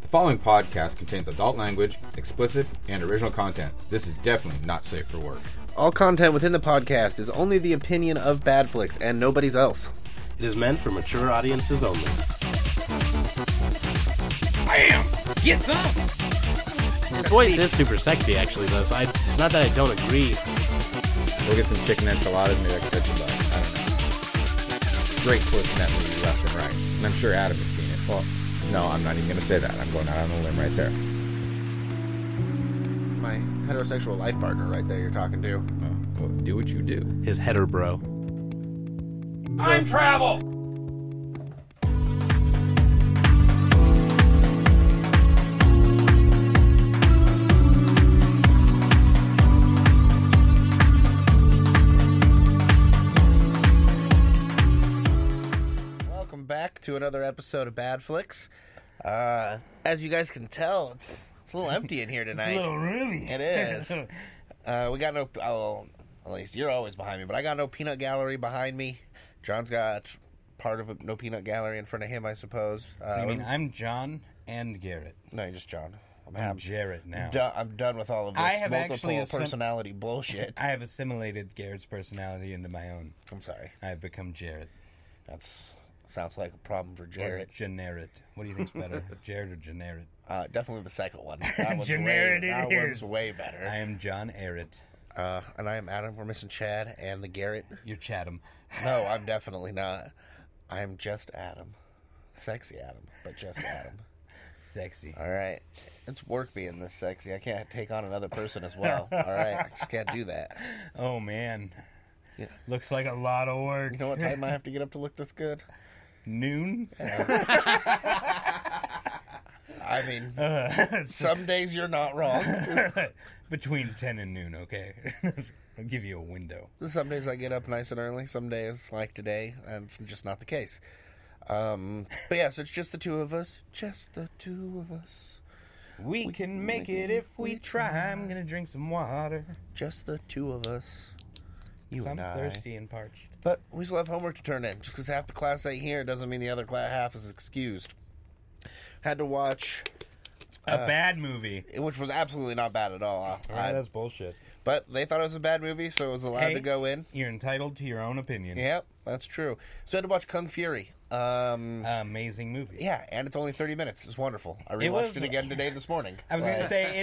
The following podcast contains adult language, explicit, and original content. This is definitely not safe for work. All content within the podcast is only the opinion of Badflix and nobody's else. It is meant for mature audiences only. Bam! Get some! His voice is super sexy, actually, though, so it's not that I don't agree. We'll get some chicken enchiladas, maybe I can touch your butt. I don't know. Great twist in that movie, left and right. And I'm sure Adam has seen it. Well, no, I'm not even going to say that. I'm going out on a limb right there. My heterosexual life partner right there you're talking to. Well, do what you do. His header bro. Time travel! Welcome back to another episode of Badflix. As you guys can tell, it's a little empty in here tonight. It's a little roomy. It is. We got no... Well, at least you're always behind me, but I got no peanut gallery behind me. John's got part of a no peanut gallery in front of him, I suppose. I'm John and Garrett. No, you're just John. I'm Jarrett now. I'm done with all of this I have multiple actually personality bullshit. I have assimilated Garrett's personality into my own. I'm sorry. I have become Jarrett. That's sounds like a problem for Jarrett. Or Generit. What do you think's better, Jarrett or Generit? Definitely the second one. That one's Generit way, that it one's is. way better. I am John Arrett. And I am Adam. We're missing Chad and the Garrett. You're Chatham. No, I'm definitely not. I am just Adam. Sexy Adam, but just Adam. Sexy. All right. It's work being this sexy. I can't take on another person as well. All right. I just can't do that. Oh, man. Yeah. Looks like a lot of work. You know what time I have to get up to look this good? Noon? I mean, some days you're not wrong. Between 10 and noon, okay? I'll give you a window. Some days I get up nice and early. Some days, like today, and it's just not the case. But yeah, so it's just the two of us. Just the two of us. We can make it if we try. I'm gonna drink some water. Just the two of us. You I'm and I. thirsty and parched. But we still have homework to turn in. Just because half the class ain't here doesn't mean the other half is excused. Had to watch A bad movie. which was absolutely not bad at all. That's bullshit. But they thought it was a bad movie, so it was allowed to go in. You're entitled to your own opinion. Yep, that's true. So I had to watch Kung Fury. Amazing movie. Yeah, and it's only 30 minutes. It's wonderful. I It rewatched was- it again today this morning. I was going to say,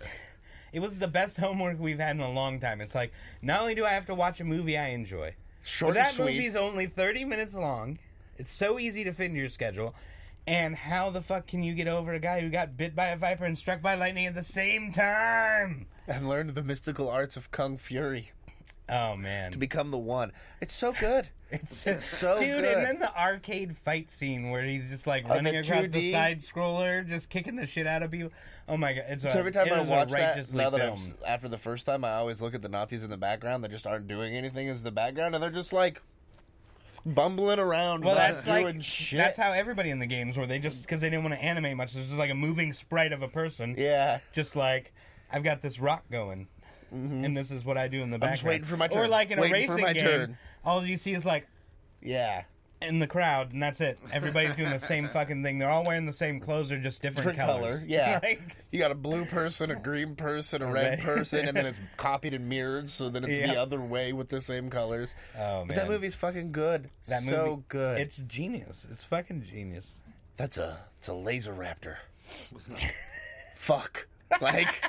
it was the best homework we've had in a long time. It's like, not only do I have to watch a movie I enjoy, Short but and that sweet. movie's only 30 minutes long. It's so easy to fit into your schedule. And how the fuck can you get over a guy who got bit by a viper and struck by lightning at the same time? And learned the mystical arts of Kung Fury Oh, man. to become the one. It's so good. It's so Dude, good. and then the arcade fight scene where he's just like Oh, running the across 2D? the side scroller, just kicking the shit out of people. Oh my god! So every time I watch that, righteously now that filmed. after the first time, I always look at the Nazis in the background that just aren't doing anything as the background, and they're just like bumbling around, Well, not that's doing like shit. that's how everybody in the games were. They just because they didn't want to animate much. There's just like a moving sprite of a person. Yeah. Just like I've got this rock going, and this is what I do in the background. just waiting for my Or turn. like in a Waiting for racing my game, turn. all you see is like Yeah. in the crowd, and that's it. Everybody's doing the same fucking thing. They're all wearing the same clothes. They're just different colors. color. Yeah. Like, You got a blue person, a green person, a red red. person, and then it's copied and mirrored, so then it's Yeah. the other way with the same colors. Oh, But man. that movie's fucking good. That so movie, good. It's genius. It's fucking genius. It's a laser raptor. Fuck. Like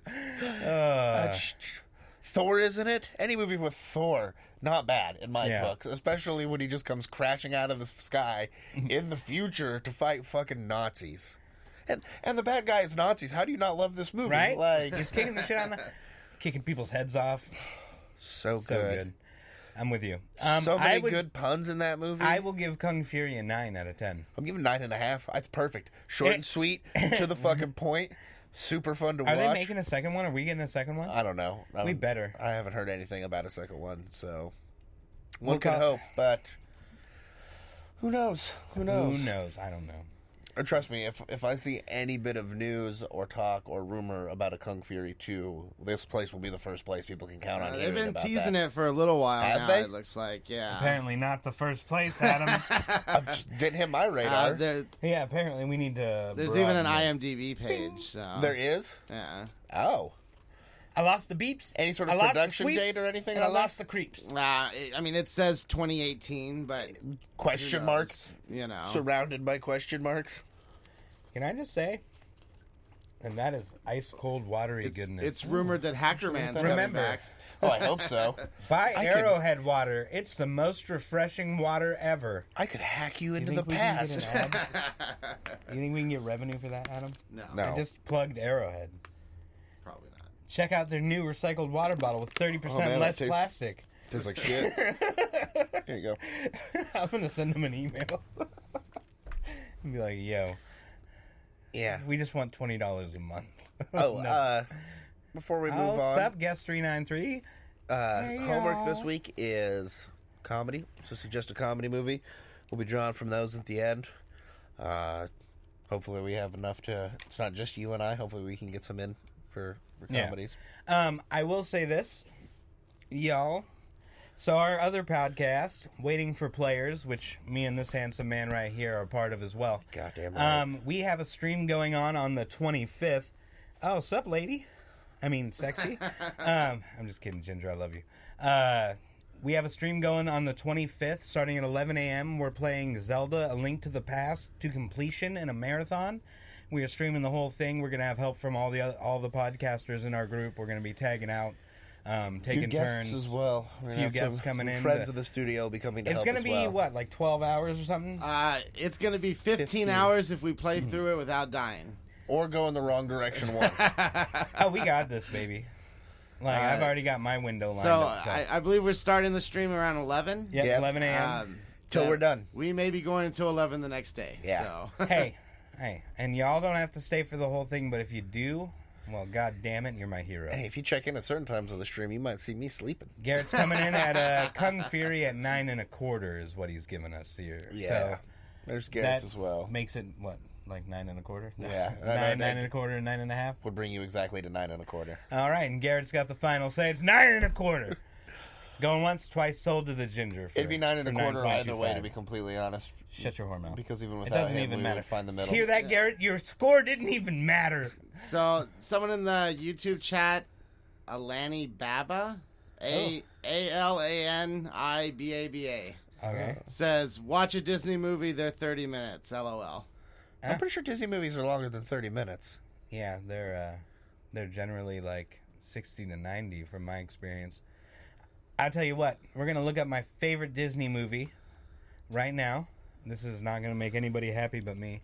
Thor, isn't it? Any movie with Thor, not bad in my Yeah. books. Especially when he just comes crashing out of the sky in the future to fight fucking Nazis. And the bad guy is Nazis. How do you not love this movie? Right? Like He's kicking the shit out of kicking people's heads off. so good. So good. I'm with you. So I many good puns in that movie. I will give Kung Fury a 9 out of 10. I'm giving 9.5. It's perfect. Short and sweet, to the fucking point. Super fun to watch. Are they making a second one? Are we getting a second one? I don't know. We better. I haven't heard anything about a second one, so We'll one can call- hope, but who knows? Who knows? Who knows? I don't know. Trust me, if I see any bit of news or talk or rumor about a Kung Fury 2, this place will be the first place people can count on. They've been about teasing that. it for a little while Have now, they? it looks like. Yeah. Apparently not the first place, Adam. Didn't hit my radar. Yeah, apparently we need to. There's even an broaden it. IMDb page. So. There is? Yeah. Oh. I lost the beeps. Any sort of I lost the production sweeps, date or anything And I on that? lost the creeps. I mean, it says 2018, but Question who marks? knows, you know. Surrounded by question marks? Can I just say? And that is ice cold, watery goodness. It's rumored that Hackerman's coming Remember. back. Oh, I hope so. Buy I Arrowhead water. It's the most refreshing water ever. I could hack you You into think the we can get past. an ad? You think we can get revenue for that, Adam? No, No. I just plugged Arrowhead. probably not. Check out their new recycled water bottle with 30% Oh, man, that less tastes- plastic. Tastes like shit. Here you go. I'm gonna send them an email and be like, "Yo, Yeah. we just want $20 a month." Oh, No. before we Oh, move on, sup, guest 393. Hey, homework y'all. this week is comedy. So suggest a comedy movie. We'll be drawing from those at the end. Hopefully we have enough to. It's not just you and I. Hopefully we can get some in for Yeah. comedies. I will say this, y'all. So our other podcast, Waiting for Players, which me and this handsome man right here are part of as well. Goddamn right. We have a stream going on the 25th. Oh, sup, lady? I mean, sexy. I'm just kidding, Ginger. I love you. We have a stream going on the 25th, starting at 11 a.m. We're playing Zelda: A Link to the Past to completion in a marathon. We are streaming the whole thing. We're gonna have help from all the podcasters in our group. We're gonna be tagging out, taking guests turns as well. We're gonna Few have guests some coming in Friends to- of the studio will be coming to It's help gonna as be well. what, like 12 hours or something? It's going to be 15 hours if we play through it without dying. Or go in the wrong direction once. Oh, we got this, baby. Like I've already got my window lined So up. I believe we're starting the stream around 11. Yep, Yep. 11 a.m. Till we're done. We may be going until 11 the next day. Yeah. So. hey, and y'all don't have to stay for the whole thing, but if you do, well, god damn it, you're my hero. Hey, if you check in at certain times of the stream, you might see me sleeping. Garrett's coming in at Kung Fury at 9 1/4 is what he's giving us here. Yeah. So There's that Garrett's as well. makes it what, like 9 1/4? Yeah. 9 1/4, and 9 1/2. Would bring you exactly to 9 1/4. All right, and Garrett's got the final say. It's 9 1/4. Going once, twice, sold to the ginger. For, It'd be 9 for 1/4 either way, to 9.25. be completely honest. Shut your whore mouth. Because even It without doesn't him, even we matter. would find the middle. Hear that, Garrett? Your score didn't even matter. So, someone in the YouTube chat, Alani Baba, ALANIBABA, Okay. says, watch a Disney movie, they're 30 minutes, LOL. I'm pretty sure Disney movies are longer than 30 minutes. Yeah, they're generally like 60 to 90 from my experience. I'll tell you what, we're gonna look up my favorite Disney movie right now. This is not gonna make anybody happy but me.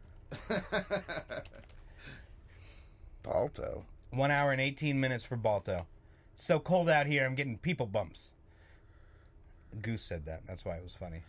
Balto. 1 hour and 18 minutes for Balto. It's so cold out here, I'm getting people bumps. Goose said that. That's why it was funny.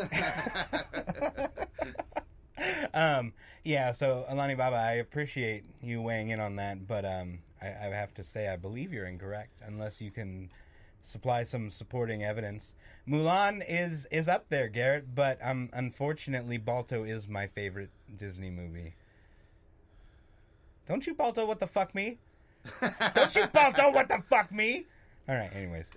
Yeah, so Alani Baba, I appreciate you weighing in on that, but I have to say I believe you're incorrect unless you can supply some supporting evidence. Mulan is up there, Garrett, but unfortunately Balto is my favorite Disney movie. Don't you Balto what the fuck me? Don't you Balto what the fuck me? All right, anyways.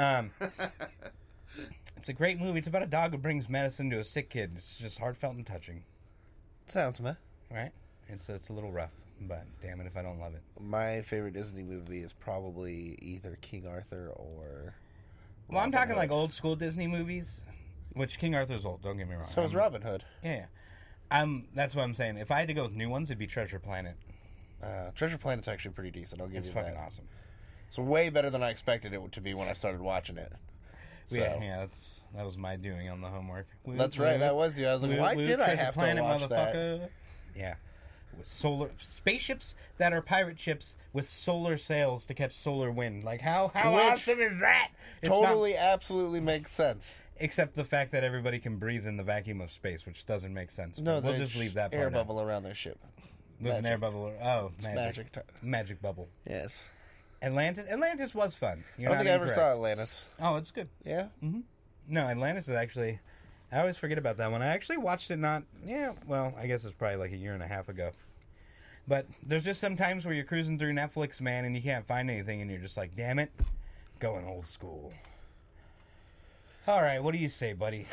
It's a great movie. It's about a dog who brings medicine to a sick kid. It's just heartfelt and touching. Sounds meh. Right? It's a little rough, but damn it if I don't love it. My favorite Disney movie is probably either King Arthur or... Well, I'm Robin talking Hood. like old school Disney movies, which King Arthur's old, don't get me wrong. So is Robin Hood. Yeah. That's what I'm saying. If I had to go with new ones, it'd be Treasure Planet. Treasure Planet's actually pretty decent. I'll give It's you fucking that. awesome. It's way better than I expected it to be when I started watching it. So, Yeah, that was my doing on the homework. That's right, that was you. I was like, why did I have to watch that? motherfucker? Yeah. With solar spaceships that are pirate ships with solar sails to catch solar wind. Like how Which awesome is that? It's not- Totally, absolutely makes sense. except the fact that everybody can breathe in the vacuum of space, which doesn't make sense. No, But we'll they just leave that air part out. bubble around their ship. There's an air bubble. Oh, Magic. magic bubble. Yes. Atlantis was fun. I You're don't not think I ever incorrect. saw Atlantis. Oh, it's good. Yeah? No, Atlantis is actually I always forget about that one. I actually watched it I guess it's probably like a year and a half ago. But there's just some times where you're cruising through Netflix, man, and you can't find anything, and you're just like, damn it, going old school. All right, what do you say, buddy?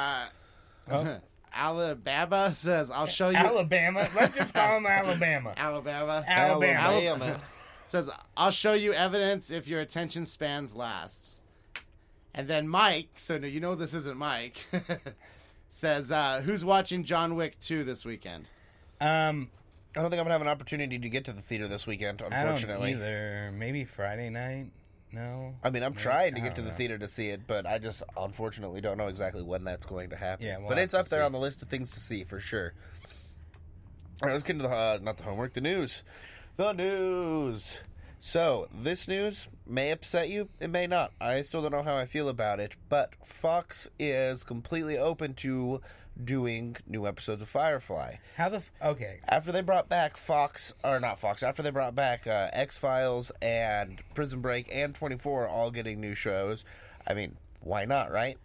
Alabama says, I'll show you... Alabama? Let's just call him Alabama. Alabama. Says, I'll show you evidence if your attention spans last. And then Mike, so you know this isn't Mike, says, who's watching John Wick 2 this weekend? I don't think I'm going to have an opportunity to get to the theater this weekend, unfortunately. I don't either. Maybe Friday night? No. I mean, I'm trying to get to the theater to see it, but I just unfortunately don't know exactly when that's going to happen. Yeah, but it's up there on the list of things to see for sure. All right, let's get into not the homework, the news. The news. So, this news may upset you. It may not. I still don't know how I feel about it, but Fox is completely open to doing new episodes of Firefly. Okay. After they brought back after they brought back X-Files and Prison Break and 24 all getting new shows, I mean, why not, right?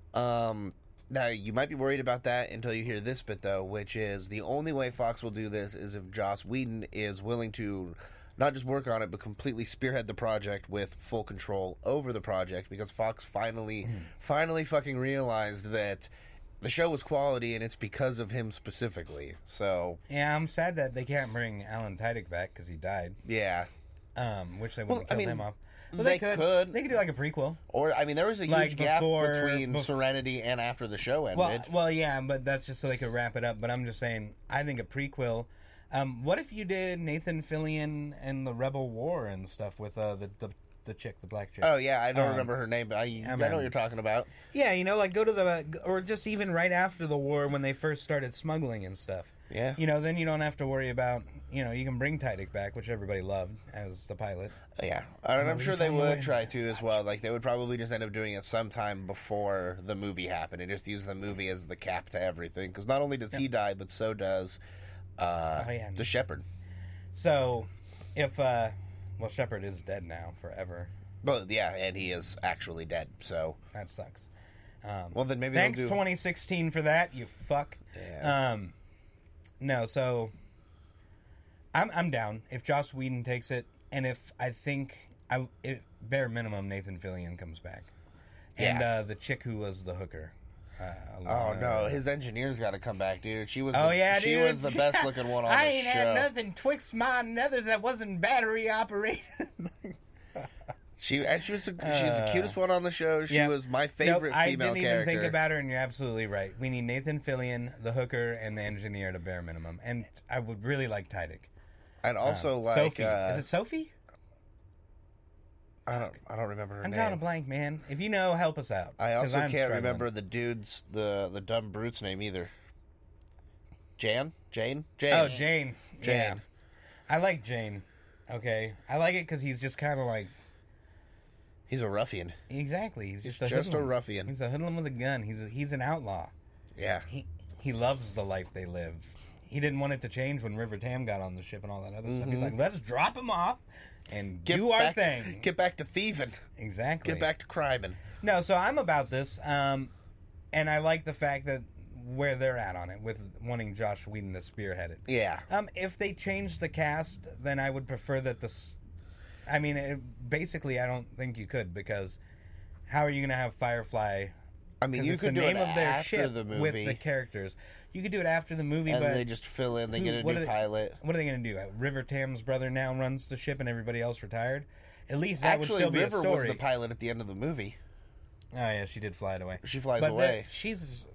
Now, you might be worried about that until you hear this bit, though, which is the only way Fox will do this is if Joss Whedon is willing to not just work on it, but completely spearhead the project with full control over the project, because Fox finally fucking realized that the show was quality, and it's because of him specifically. So yeah, I'm sad that they can't bring Alan Tudyk back because he died. Yeah, which they wouldn't kill him off. Well, they could. They could do like a prequel. Or I mean, there was a huge gap between Serenity and after the show ended. Well, yeah, but that's just so they could wrap it up. But I'm just saying, I think a prequel. What if you did Nathan Fillion and the Rebel War and stuff with the chick, the black chick? Oh yeah, I don't remember her name, but I know what you're talking about. Yeah, like go to or just even right after the war when they first started smuggling and stuff. Yeah. Then you don't have to worry about, you can bring Tudyk back, which everybody loved as the pilot. Yeah, and I'm sure they would try to as well. Like, they would probably just end up doing it sometime before the movie happened and just use the movie as the cap to everything. Because not only does he die, but so does the Shepherd. So, if, Shepherd is dead now forever. Well, yeah, and he is actually dead, so. That sucks. Well, then maybe thanks 2016 for that, you fuck. Yeah. No, so I'm down if Joss Whedon takes it, and if bare minimum Nathan Fillion comes back, and the chick who was the hooker. No, his engineer's got to come back, dude. She was. She was the best looking one on the show. I ain't had nothing twixt my nethers that wasn't battery operated. She's the cutest one on the show. She was my favorite female character. I didn't even think about her, and you're absolutely right. We need Nathan Fillion, the hooker, and the engineer at a bare minimum. And I would really like Tudyk. I'd also like Sophie. Is it Sophie? I don't remember her name. I'm drawing a blank, man. If you know, help us out. I also can't remember the dude's the dumb brute's name either. Jane. Oh, Jane. Yeah. I like Jane. Okay, I like it because he's just kind of like. He's a ruffian. Exactly. He's just a ruffian. He's a hoodlum with a gun. He's an outlaw. Yeah. He loves the life they live. He didn't want it to change when River Tam got on the ship and all that other stuff. He's like, let's drop him off and do our thing. Get back to thieving. Exactly. Get back to criming. No, so I'm about this. And I like the fact that where they're at on it with wanting Joss Whedon to spearhead it. Yeah. If they change the cast, then I would prefer that this... I mean, basically, I don't think you could, because how are you going to have Firefly? I mean, you could do it after the movie with the characters. You could do it after the movie, and but they just fill in. They get a new pilot. What are they going to do? River Tam's brother now runs the ship, and everybody else retired. At least that would still be a story. River was the pilot at the end of the movie. Oh yeah, she did fly it away. She flies away. She's.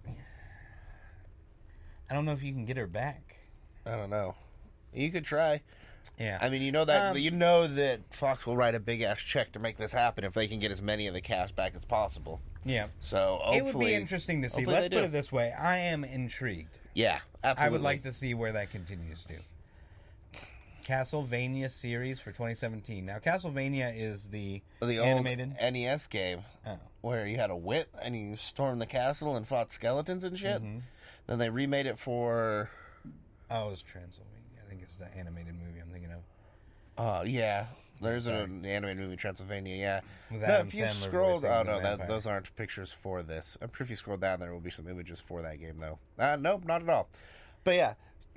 I don't know if you can get her back. I don't know. You could try. Yeah, I mean, you know that Fox will write a big ass check to make this happen if they can get as many of the cast back as possible. Yeah, so hopefully, it would be interesting to see. Let's put it this way: I am intrigued. Yeah, absolutely. I would like to see where that continues to. Castlevania series for 2017. Now, Castlevania is the animated old NES game where you had a wit and you stormed the castle and fought skeletons and shit. Mm-hmm. Then they remade it for. Oh, it was Transylvania. I think it's the animated movie I'm thinking of. Yeah. There's an animated movie, Transylvania, yeah. With No, Adam if you Sandler scroll... voicing Oh, the no, vampire. those aren't pictures for this. I'm sure if you scroll down, there will be some images for that game, though. Nope, not at all. But, yeah,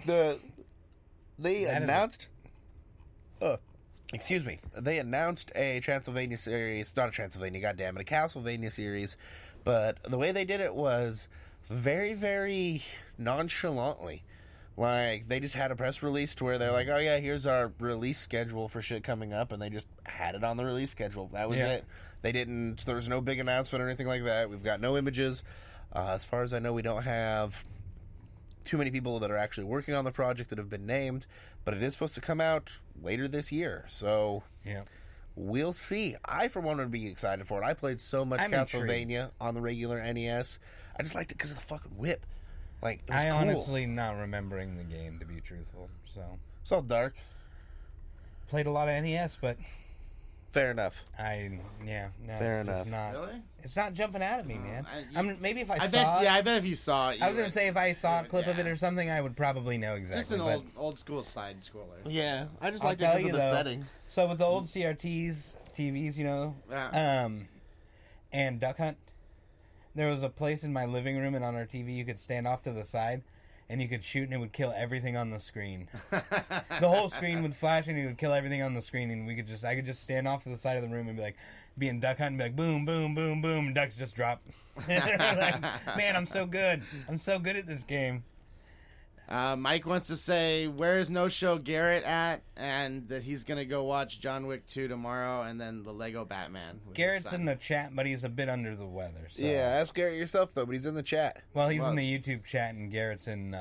they announced... excuse me. They announced a Transylvania series... Not a Transylvania, goddammit, a Castlevania series. But the way they did it was very, very nonchalantly. Like, they just had a press release to where they're like, oh, yeah, here's our release schedule for shit coming up, and they just had it on the release schedule. That was it. They didn't... There was no big announcement or anything like that. We've got no images. As far as I know, we don't have too many people that are actually working on the project that have been named, but it is supposed to come out later this year, so... Yeah. We'll see. I, for one, would be excited for it. I played so much I'm Castlevania on the regular NES. I just liked it because of the fucking whip. Like, it was cool. honestly not remembering the game, to be truthful. So It's all dark. played a lot of NES, but Fair enough. Fair Fair it's just enough. not. Really? It's not jumping out at me, man. Maybe if I I saw bet. it. Yeah, I bet if you saw it, I was gonna say if I saw a clip of it yeah. or something, I would probably know exactly. Just an but old school side scroller. Yeah, I just I'll liked it tell because you of the though. setting. So with the old CRTs, TVs, Yeah. and Duck Hunt, there was a place in my living room, and on our TV, you could stand off to the side, and you could shoot, and it would kill everything on the screen. The whole screen would flash, and it would kill everything on the screen, and I could just stand off to the side of the room and be in Duck Hunt and be like, boom, boom, boom, boom, and ducks just drop. Like, man, I'm so good. I'm so good at this game. Mike wants to say, where's No Show Garrett at? And that he's going to go watch John Wick 2 tomorrow and then the Lego Batman. with his Garrett's son. in the chat, but he's a bit under the weather. So. Yeah, ask Garrett yourself, though, but he's in the chat. Well, he's Well- in the YouTube chat, and Garrett's in.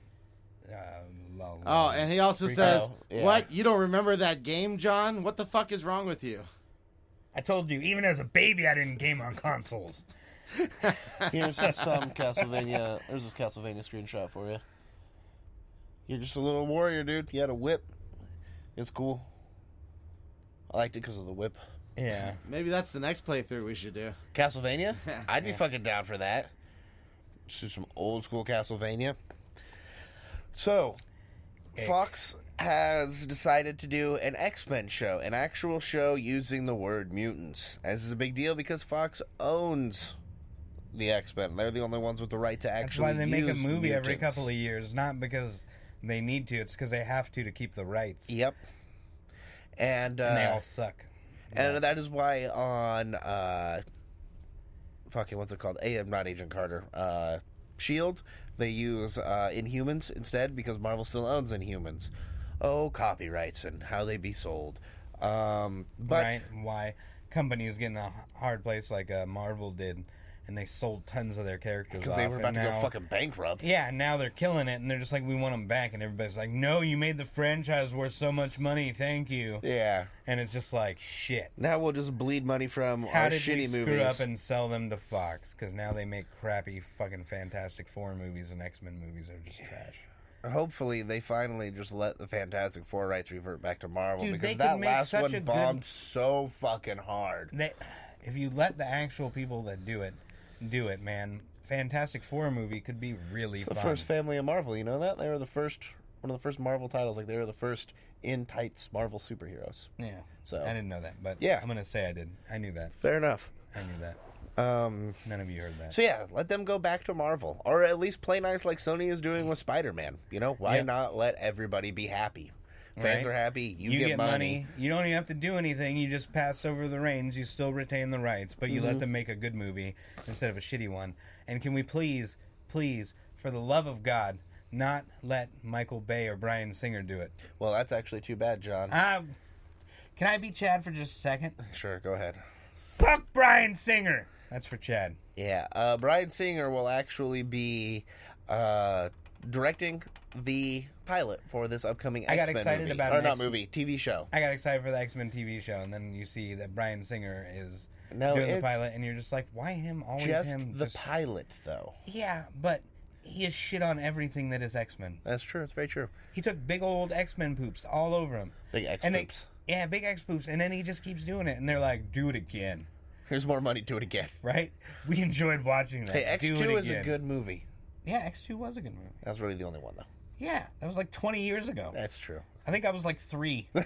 Oh, and he also says, yeah. what? You don't remember that game, John? What the fuck is wrong with you? I told you, even as a baby, I didn't game on consoles. Here's some Castlevania. There's this Castlevania screenshot for you. You're just a little warrior, dude. You had a whip. It's cool. I liked it because of the whip. Yeah. Maybe that's the next playthrough we should do. Castlevania? I'd be fucking down for that. Just do some old school Castlevania. So, Fox has decided to do an X-Men show, an actual show using the word mutants. This is a big deal because Fox owns the X-Men. They're the only ones with the right to That's actually why they make a use movie every mutants. couple of years, not because they need to. It's because they have to keep the rights. Yep. And they all suck. And that is why on fucking what's it called? Not Agent Carter. Shield. They use Inhumans instead because Marvel still owns Inhumans. Oh, copyrights and how they be sold. But Right? Why companies get in a hard place like Marvel did, and they sold tons of their characters because off. they were about and to go now- fucking bankrupt. Yeah, and now they're killing it, and they're just like, we want them back, and everybody's like, no, you made the franchise worth so much money, thank you. Yeah. And it's just like, shit. Now we'll just bleed money from How our did we shitty screw movies. up and sell them to Fox? Because now they make crappy fucking Fantastic Four movies, and X-Men movies are just trash. Hopefully, they finally just let the Fantastic Four rights revert back to Marvel Dude, they because could that make last such one a good- bombed so fucking hard. If you let the actual people that do it, man, Fantastic Four movie could be really It's the fun. first family of Marvel. You know that they were the first, one of the first Marvel titles. Like they were the first in tights Marvel superheroes. Yeah. So I didn't know that, but Yeah. I'm gonna say I did. I knew that. fair enough. I knew that. None of you heard that. So yeah, let them go back to Marvel, or at least play nice like Sony is doing with Spider-Man. You know, why Yep. not let everybody be happy? Fans Right. are happy. You get money. You don't even have to do anything. You just pass over the reins. You still retain the rights, but you let them make a good movie instead of a shitty one. And can we please, for the love of God, not let Michael Bay or Bryan Singer do it? Well, that's actually too bad, John. Can I be Chad for just a second? Sure, go ahead. Fuck Bryan Singer! That's for Chad. Yeah, Bryan Singer will actually be directing the pilot for this upcoming I got X-Men excited movie. about or an not X- movie, TV show. I got excited for the X-Men TV show, and then you see that Bryan Singer is No, doing the it's pilot, and you're just like, why him? Always Just him? the pilot, though. Yeah, but he is shit on everything that is X-Men. That's true. It's very true. He took big old X-Men poops all over him. Big X And poops. Yeah, big X poops, and then he just keeps doing it, and they're like, do it again, Here's more money. Do it again. right? We enjoyed watching that. Hey, Do X2 it is a again. good movie. Yeah, X2 was a good movie. That's really the only one, though. Yeah, that was like 20 years ago. That's true. I think I was like 3. I'm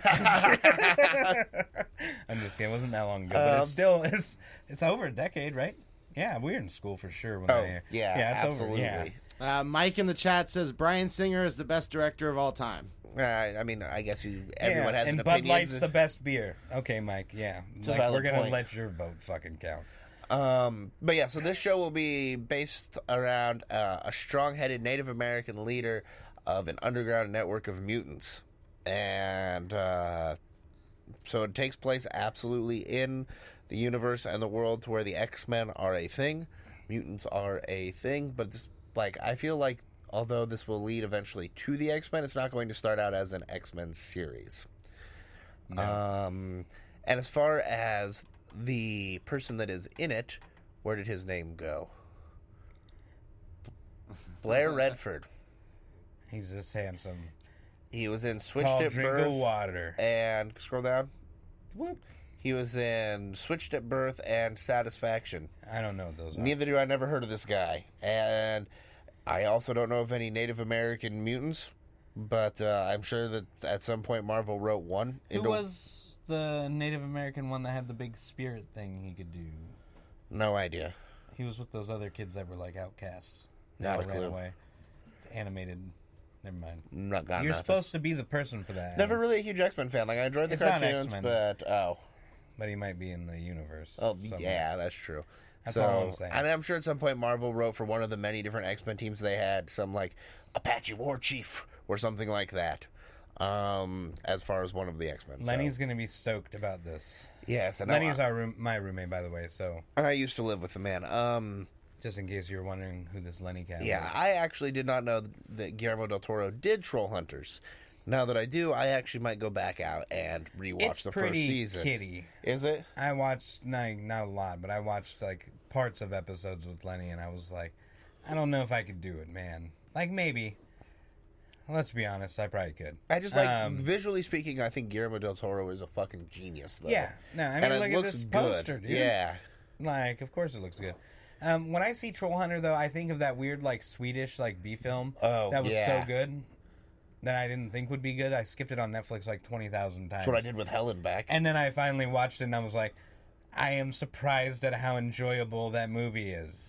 just kidding. It wasn't that long ago, but it's over a decade, right? Yeah, we were in school for sure. When it's absolutely. over. Yeah. Mike in the chat says Bryan Singer is the best director of all time. I mean, I guess everyone has and an Bud opinion. Light's the best beer. Okay, Mike. Yeah, a valid we're gonna point. let your vote fucking count. But yeah, so this show will be based around a strong-headed Native American leader of an underground network of mutants. And so it takes place absolutely in the universe and the world to where the X-Men are a thing. Mutants are a thing. But this, I feel like although this will lead eventually to the X-Men, it's not going to start out as an X-Men series. No. And as far as the person that is in it, where did his name go? Blair Redford. He's just handsome. He was in Switched Tall at drink Birth. of water. And scroll down. Whoop. He was in Switched at Birth and Satisfaction. I don't know what those are. Neither do I. Never heard of this guy. And I also don't know of any Native American mutants. But I'm sure that at some point Marvel wrote one. Who was the Native American one that had the big spirit thing he could do? No idea. He was with those other kids that were like outcasts. Not They a all ran clue. away. It's animated. Never mind. Not got You're nothing. supposed to be the person for that. Never really a huge X-Men fan. I enjoyed the It's not cartoons, X-Men. but But he might be in the universe. Oh, somewhere. yeah, that's true. That's all I'm saying. And I'm sure at some point Marvel wrote for one of the many different X-Men teams they had, some Apache War Chief or something like that, as far as one of the X-Men. Lenny's going to be stoked about this. Yes, and Lenny's my roommate, by the way, so I used to live with the man. just in case you were wondering who this Lenny cat Yeah, was. I actually did not know that Guillermo del Toro did Troll Hunters. Now that I do, I actually might go back out and rewatch It's the pretty first season. kiddie. Is it? I watched, not a lot, but I watched parts of episodes with Lenny, and I was like, I don't know if I could do it, man. Maybe. Let's be honest, I probably could. I just visually speaking, I think Guillermo del Toro is a fucking genius, though. Yeah. No, I mean, And it look at looks this good. poster, dude. Yeah. Of course it looks good. When I see Troll Hunter, though, I think of that weird, Swedish, B film. Oh, that was yeah. so good that I didn't think would be good. I skipped it on Netflix 20,000 times. That's what I did with Helen back. And then I finally watched it, and I was like, I am surprised at how enjoyable that movie is.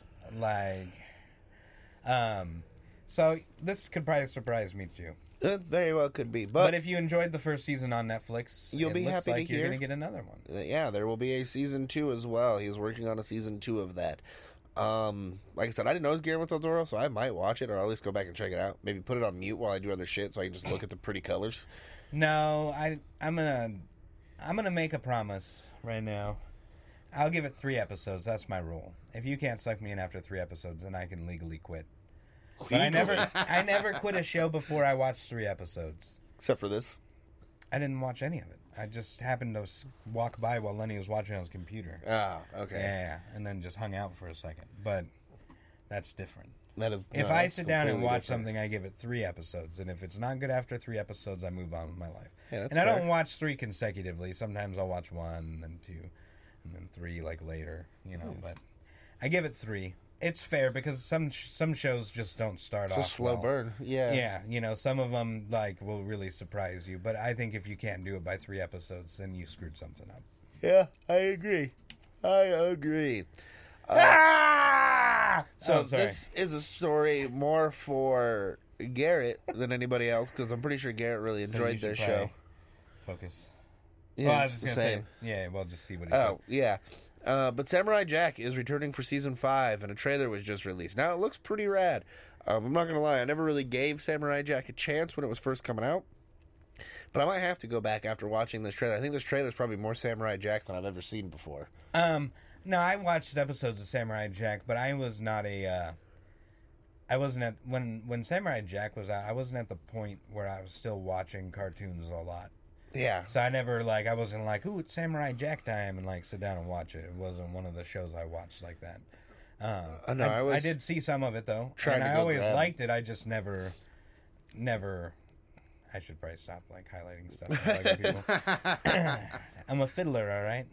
So this could probably surprise me, too. It very well could be. But if you enjoyed the first season on Netflix, You'll be looks happy to like you're hear. going to get another one. Yeah, there will be a season 2 as well. He's working on a season 2 of that. Like I said, I didn't know it was Guillermo del Toro, so I might watch it, or at least go back and check it out. Maybe put it on mute while I do other shit, so I can just look at the pretty colors. No, I'm gonna make a promise right now. I'll give it 3 episodes. That's my rule. If you can't suck me in after 3 episodes, then I can legally quit. But I never quit a show before I watched 3 episodes. Except for this. I didn't watch any of it. I just happened to walk by while Lenny was watching on his computer. Oh, okay. Yeah, and then just hung out for a second. But that's different. That is. If no, I that's sit down and completely watch different. something, I give it 3 episodes, and if it's not good after 3 episodes, I move on with my life. Yeah, that's and I fair. don't watch 3 consecutively. Sometimes I'll watch 1, and then 2, and then 3 later. But I give it 3. It's fair because some shows just don't start It's off a slow well. burn. Yeah. Yeah, some of them will really surprise you. But I think if you can't do it by 3 episodes, then you screwed something up. Yeah, I agree. So sorry. this is a story more for Garrett than anybody else, because I'm pretty sure Garrett really So enjoyed you should this show. probably Focus. Yeah, well, I it's was the just gonna same. say, yeah. Well, just see what he said. Oh, yeah. But Samurai Jack is returning for season 5, and a trailer was just released. Now, it looks pretty rad. I'm not going to lie, I never really gave Samurai Jack a chance when it was first coming out. But I might have to go back after watching this trailer. I think this trailer is probably more Samurai Jack than I've ever seen before. No, I watched episodes of Samurai Jack, but I was not I wasn't at when Samurai Jack was out. I wasn't at the point where I was still watching cartoons a lot. Yeah. So I never I wasn't like, ooh, it's Samurai Jack time, and sit down and watch it. It wasn't one of the shows I watched like that. I did see some of it though, trying and to I go always grab. liked it. I just never. I should probably stop highlighting stuff. and bugging people. I'm a fiddler, all right.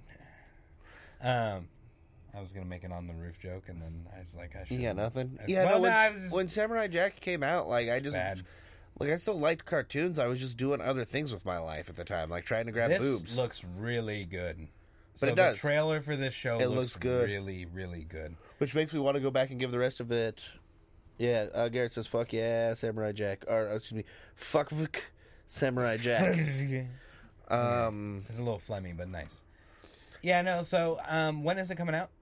I was gonna make an on the roof joke, and then I was like, I should. You got nothing? Well, No, I was just when Samurai Jack came out, I just bad. Like, I still liked cartoons. I was just doing other things with my life at the time, like trying to grab This boobs. looks really good. But it the does. trailer for this show It looks looks good. really, really good. Which makes me want to go back and give the rest of it. Yeah, Garrett says, fuck yeah, Samurai Jack. Or, excuse me, fuck Samurai Jack. It's a little phlegmy, but nice. Yeah, no, so when is it coming out?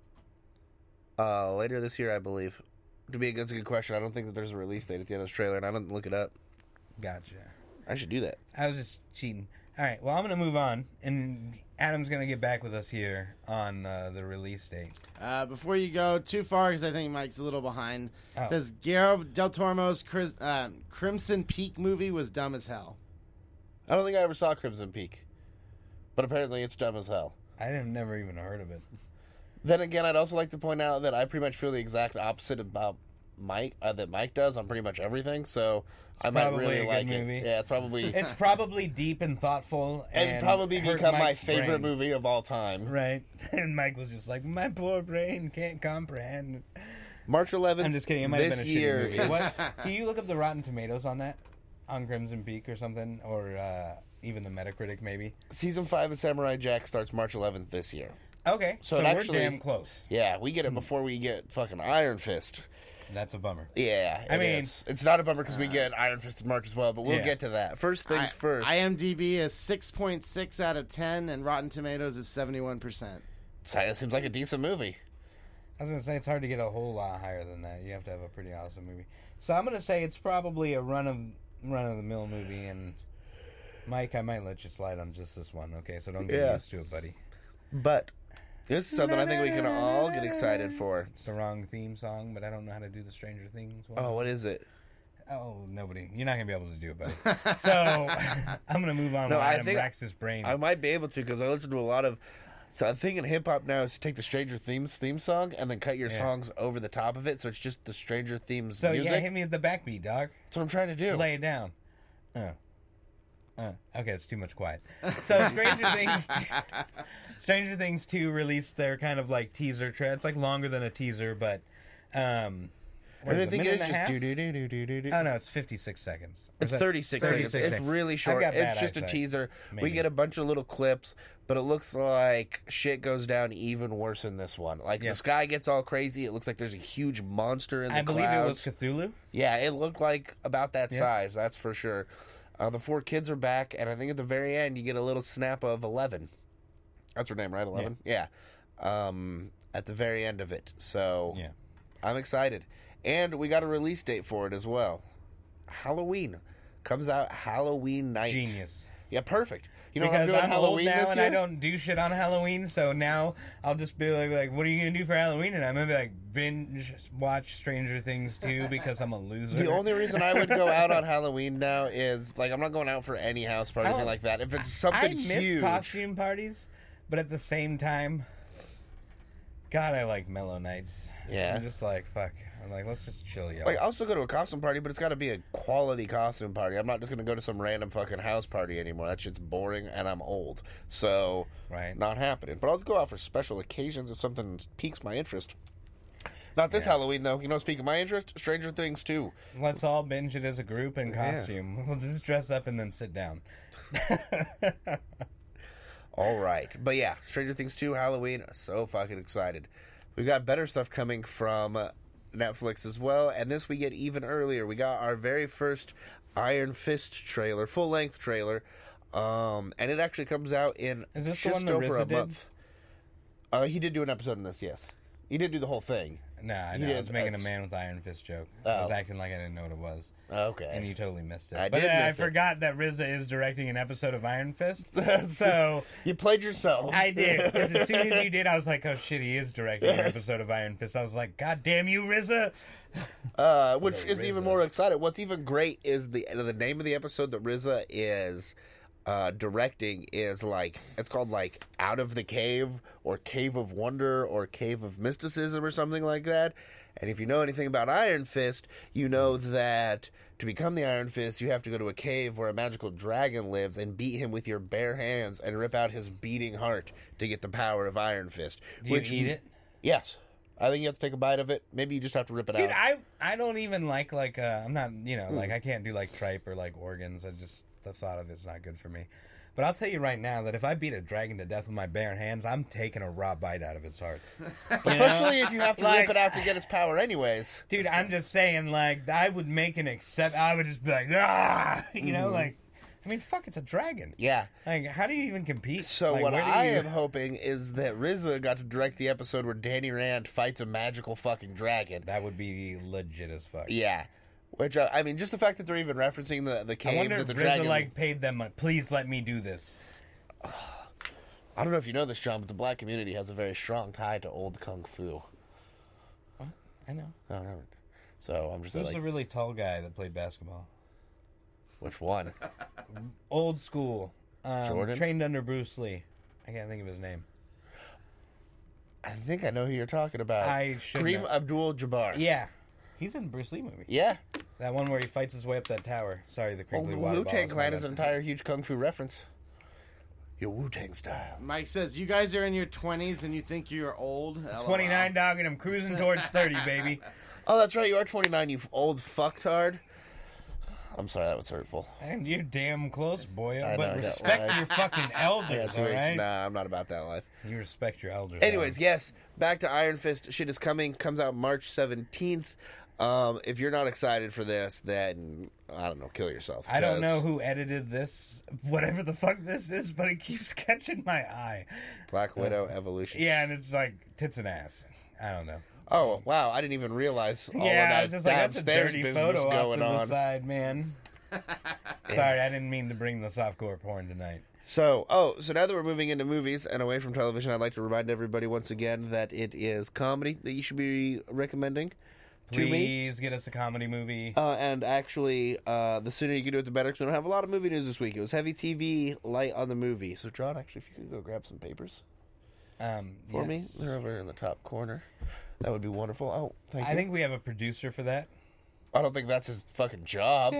Later this year, I believe. That's a good question. I don't think that there's a release date at the end of this trailer, and I didn't look it up. Gotcha. I should do that. I was just cheating. All right, well, I'm going to move on, and Adam's going to get back with us here on the release date. Before you go too far, because I think Mike's a little behind, Oh. says Guillermo del Toro's Crimson Peak movie was dumb as hell. I don't think I ever saw Crimson Peak, but apparently it's dumb as hell. I never even heard of it. Then again, I'd also like to point out that I pretty much feel the exact opposite about Mike that Mike does on pretty much everything. So I might probably really a good like movie. it. Yeah, it's probably It's probably deep and thoughtful, and probably hurt become my Mike's favorite brain. movie of all time. Right. And Mike was just like, my poor brain can't comprehend. March 11th. I'm just kidding. It might have this been a year. shitty movie. What? Can you look up the Rotten Tomatoes on that? On Crimson Peak or something? Or even the Metacritic, maybe? Season 5 of Samurai Jack starts March 11th this year. Okay. So So, it we're actually- damn close. Yeah, we get it before we get fucking Iron Fist. That's a bummer. Yeah, I it mean- is. It's not a bummer because we get Iron Fist in March as well, but we'll Yeah. get to that. First things first. IMDb is 6.6 out of 10, and Rotten Tomatoes is 71%. It seems like a decent movie. I was going to say, it's hard to get a whole lot higher than that. You have to have a pretty awesome movie. So I'm going to say it's probably a run-of-the-mill movie, and Mike, I might let you slide on just this one, okay? So don't get Yeah. used to it, buddy. But this is something I think we can all get excited for. It's the wrong theme song, but I don't know how to do the Stranger Things one. Oh, what is it? Oh, nobody. You're not going to be able to do it, buddy. So I'm going to move on No, while I Adam think racks his brain. I might be able to because I listen to a lot of. So a thing in hip hop now is to take the Stranger Themes theme song and then cut your Yeah. songs over the top of it, so it's just the Stranger Themes So music. yeah, hit me at the backbeat, dog. That's what I'm trying to do. Lay it down. Okay, it's too much quiet. So Stranger Things 2 released their kind of like teaser trailer. It's like longer than a teaser, but what And is I it, think minute it's and a just half? do do do do do do do. Oh no, it's 56 seconds. Or It's is that 36 seconds. 36 It's really short. I've got bad It's just a eyesight. teaser. We Maybe. get a bunch of little clips, but it looks like shit goes down even worse in this one. Like Yeah. the sky gets all crazy. It looks like there's a huge monster in the I believe clouds. it was Cthulhu. Yeah, it looked like about that Yeah. size. That's for sure. The 4 kids are back, and I think at the very end you get a little snap of 11. That's her name, right? 11. Yeah. At the very end of it. So Yeah. I'm excited. And we got a release date for it as well. Halloween. Comes out Halloween night. Genius. Yeah, perfect. You know Because what I'm I'm doing old Halloween now this and year? I don't do shit on Halloween, so now I'll just be like, what are you gonna do for Halloween? And I'm gonna be like, binge watch Stranger Things 2 because I'm a loser. The only reason I would go out on Halloween now is, like, I'm not going out for any house party or anything like that. If it's something I miss huge. costume parties, but at the same time, God, I like mellow nights. Yeah. I'm just like, fuck. I'm like, let's just chill, y'all. Like, I'll still go to a costume party, but it's got to be a quality costume party. I'm not just going to go to some random fucking house party anymore. That shit's boring, and I'm old. So, Right. not happening. But I'll go out for special occasions if something piques my interest. Not this Yeah. Halloween, though. You know, speaking of my interest, Stranger Things 2. Let's all binge it as a group in costume. We'll just dress up and then sit down. All right. But yeah, Stranger Things 2, Halloween. So fucking excited. We've got better stuff coming from Netflix as well. And this we get even earlier. We got our very first Iron Fist trailer, full-length trailer. And it actually comes out in Is this the just one that over RZA a did? month. He did do an episode in this, yes. He did do the whole thing. Nah, I He know. I did, was making a that's- man with Iron Fist joke. Oh. I was acting like I didn't know what it was. Okay. And you totally missed it. I but did I miss it. forgot that RZA is directing an episode of Iron Fist. So You played yourself. I did. Because as soon as you did, I was like, oh shit, he is directing an episode of Iron Fist. I was like, God damn you, RZA. Which is even RZA. more exciting. What's even great is the name of the episode that RZA is directing is like, it's called like Out of the Cave or Cave of Wonder or Cave of Mysticism or something like that. And if you know anything about Iron Fist, you know that to become the Iron Fist, you have to go to a cave where a magical dragon lives and beat him with your bare hands and rip out his beating heart to get the power of Iron Fist. Do you eat it? Yes. I think you have to take a bite of it. Maybe you just have to rip it Dude, out. I don't even like I'm not, like I can't do like tripe or like organs. The thought of it's not good for me. But I'll tell you right now that if I beat a dragon to death with my bare hands, I'm taking a raw bite out of its heart. Especially if you have to Like- rip it out to get its power anyways. Dude, I'm just saying, like, I would make an I would just be like, ah! Like, I mean, fuck, it's a dragon. Yeah. Like, how do you even compete? So Like, what where do I you- am hoping is that RZA got to direct the episode where Danny Rand fights a magical fucking dragon. That would be legit as fuck. Yeah. Which, I mean, just the fact that they're even referencing the cave I wonder that if the RZA, dragon... like, paid them money. Please let me do this. I don't know if you know this, John, but the black community has a very strong tie to old kung fu. I know. No, never. So I'm just Who's like, the really tall guy that played basketball? which one? Old school. Jordan? Trained under Bruce Lee. I can't think of his name. I think I know who you're talking about. I should Kareem know. Abdul-Jabbar. Yeah. He's in the Bruce Lee movie. Yeah. That one where he fights his way up that tower. Sorry, the Well, crinkly water Wu-Tang balls, Clan my is an bad. entire huge kung fu reference. Your Wu-Tang style. Mike says, you guys are in your 20s and you think you're old? LOL. 29, dog, and I'm cruising towards 30, baby. Oh, that's right. You are 29, you old fucktard. I'm sorry, that was hurtful. And you're damn close, boy. I But know, I know. respect Well, your fucking I elders, got 2 all weeks. right? Nah, I'm not about that life. You respect your elders. Anyways, yes, back to Iron Fist. Shit is coming. Comes out March 17th. If you're not excited for this, then, I don't know, kill yourself. I don't 'cause know who edited this, whatever the fuck this is, but it keeps catching my eye. Black Widow Evolution. Yeah, and it's like tits and ass. I don't know. Oh, wow. I didn't even realize all Yeah, of that I was just like, that's a downstairs dirty business photo off going to the on. side, man. Sorry, I didn't mean to bring the softcore porn tonight. So now that we're moving into movies and away from television, I'd like to remind everybody once again that it is comedy that you should be recommending to me. Please get us a comedy movie. And actually, the sooner you can do it, the better, because we don't have a lot of movie news this week. It was heavy TV, light on the movie. So, John, actually, if you could go grab some papers for me. Yes. They're over in the top corner. That would be wonderful. Oh, thank you. I think we have a producer for that. I don't think that's his fucking job.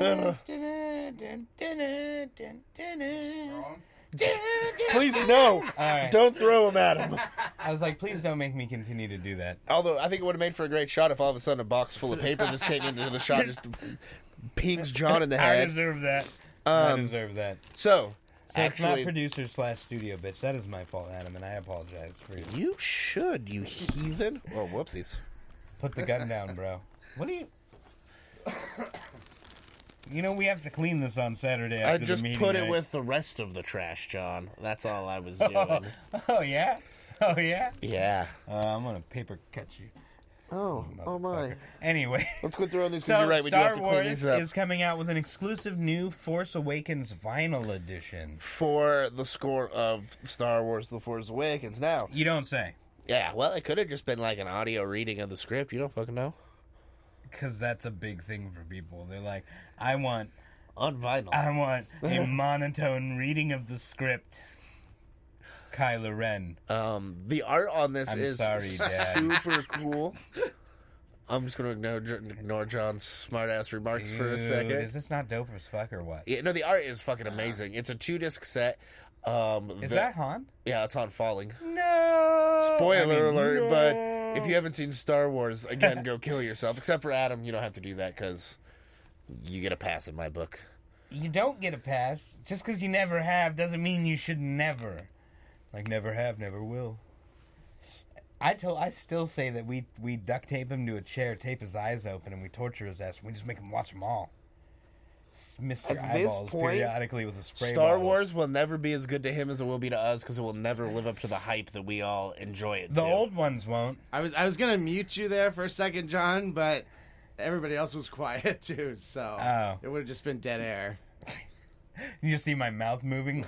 Please, no. All right. Don't throw him at him. I was like, please don't make me continue to do that. Although, I think it would have made for a great shot if all of a sudden a box full of paper just came into the shot, just pings John in the I head. deserve that. I deserve that. So So it's not actually, producer / studio, bitch. That is my fault, Adam, and I apologize for you. you should, you heathen. Oh, whoopsies. Put the gun down, bro. What do you... You know, we have to clean this on Saturday after I the just meeting, put it right? with the rest of the trash, John. That's all I was doing. Oh, yeah? Oh, yeah? Yeah. I'm gonna paper cut you. Oh my. Motherfucker. Anyway. Let's quit throwing these. So, You're right. We do Star have to clean Wars these up. is coming out with an exclusive new Force Awakens vinyl edition. For the score of Star Wars: The Force Awakens. Now, You don't say. yeah. Well, it could have just been like an audio reading of the script. You don't fucking know. Because that's a big thing for people. They're like, I want On vinyl. a monotone reading of the script. Kylo Ren. The art on this I'm is sorry, Dad. super cool. I'm just going to ignore John's smart-ass remarks for a Dude, second. Is this not dope as fuck or what? Yeah, no, the art is fucking amazing. It's a 2-disc set. Is that Han? Yeah, it's on Falling. No. Spoiler alert, no. but if you haven't seen Star Wars, again, go kill yourself. Except for Adam, you don't have to do that because you get a pass in my book. You don't get a pass. Just because you never have doesn't mean you should never. Like never have, never will. I still say that we duct tape him to a chair, tape his eyes open, and we torture his ass. And we just make him watch them all. Mist your At this eyeballs point, periodically with a spray Star bottle. Wars will never be as good to him as it will be to us because it will never live up to the hype that we all enjoy it The to. old ones won't. I was gonna mute you there for a second, John, but everybody else was quiet too, so Oh. it would have just been dead air. You just see my mouth moving.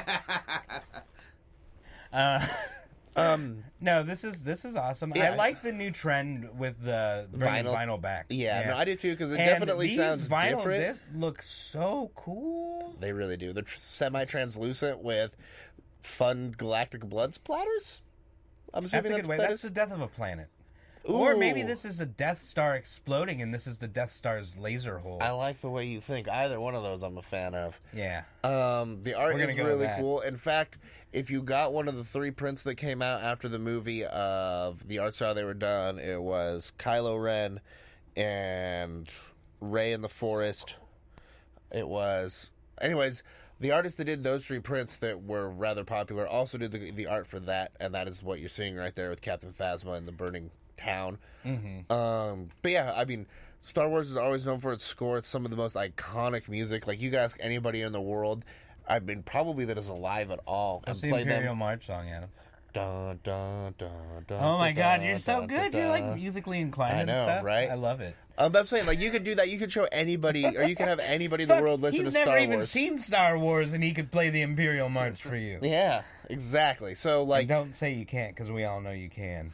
No, this is awesome. Yeah. I like the new trend with the bringing vinyl back. Yeah, no, I do too because it And definitely these sounds vinyl different. discs look so cool. They really do. They're semi-translucent with fun galactic blood splatters. I'm assuming That's a good way. what that That's is. the death of a planet. Or maybe Ooh. this is a Death Star exploding, and this is the Death Star's laser hole. I like the way you think. Either one of those, I'm a fan of. Yeah. The art We're gonna is go with really that. cool. In fact, if you got one of the 3 prints that came out after the movie of the art style they were done, it was Kylo Ren and Rey in the forest. It was, anyways. The artist that did those 3 prints that were rather popular also did the art for that, and that is what you're seeing right there with Captain Phasma and the burning town. But yeah, I mean, Star Wars is always known for its score. It's some of the most iconic music. Like, you could ask anybody in the world, I mean, probably that is alive at all, What's and the play Imperial them. March song, Adam? Dun, dun, dun, dun, Oh my dun, God, dun, you're so dun, good. dun, You're like dun. musically inclined I and know, stuff. right? I love it. I'm saying, like, you could do that. You could show anybody, or you could have anybody in the Fuck, world listen he's to Star never Wars. even seen Star Wars, and he could play the Imperial March for you. Yeah, exactly. So, And like, don't say you can't, because we all know you can.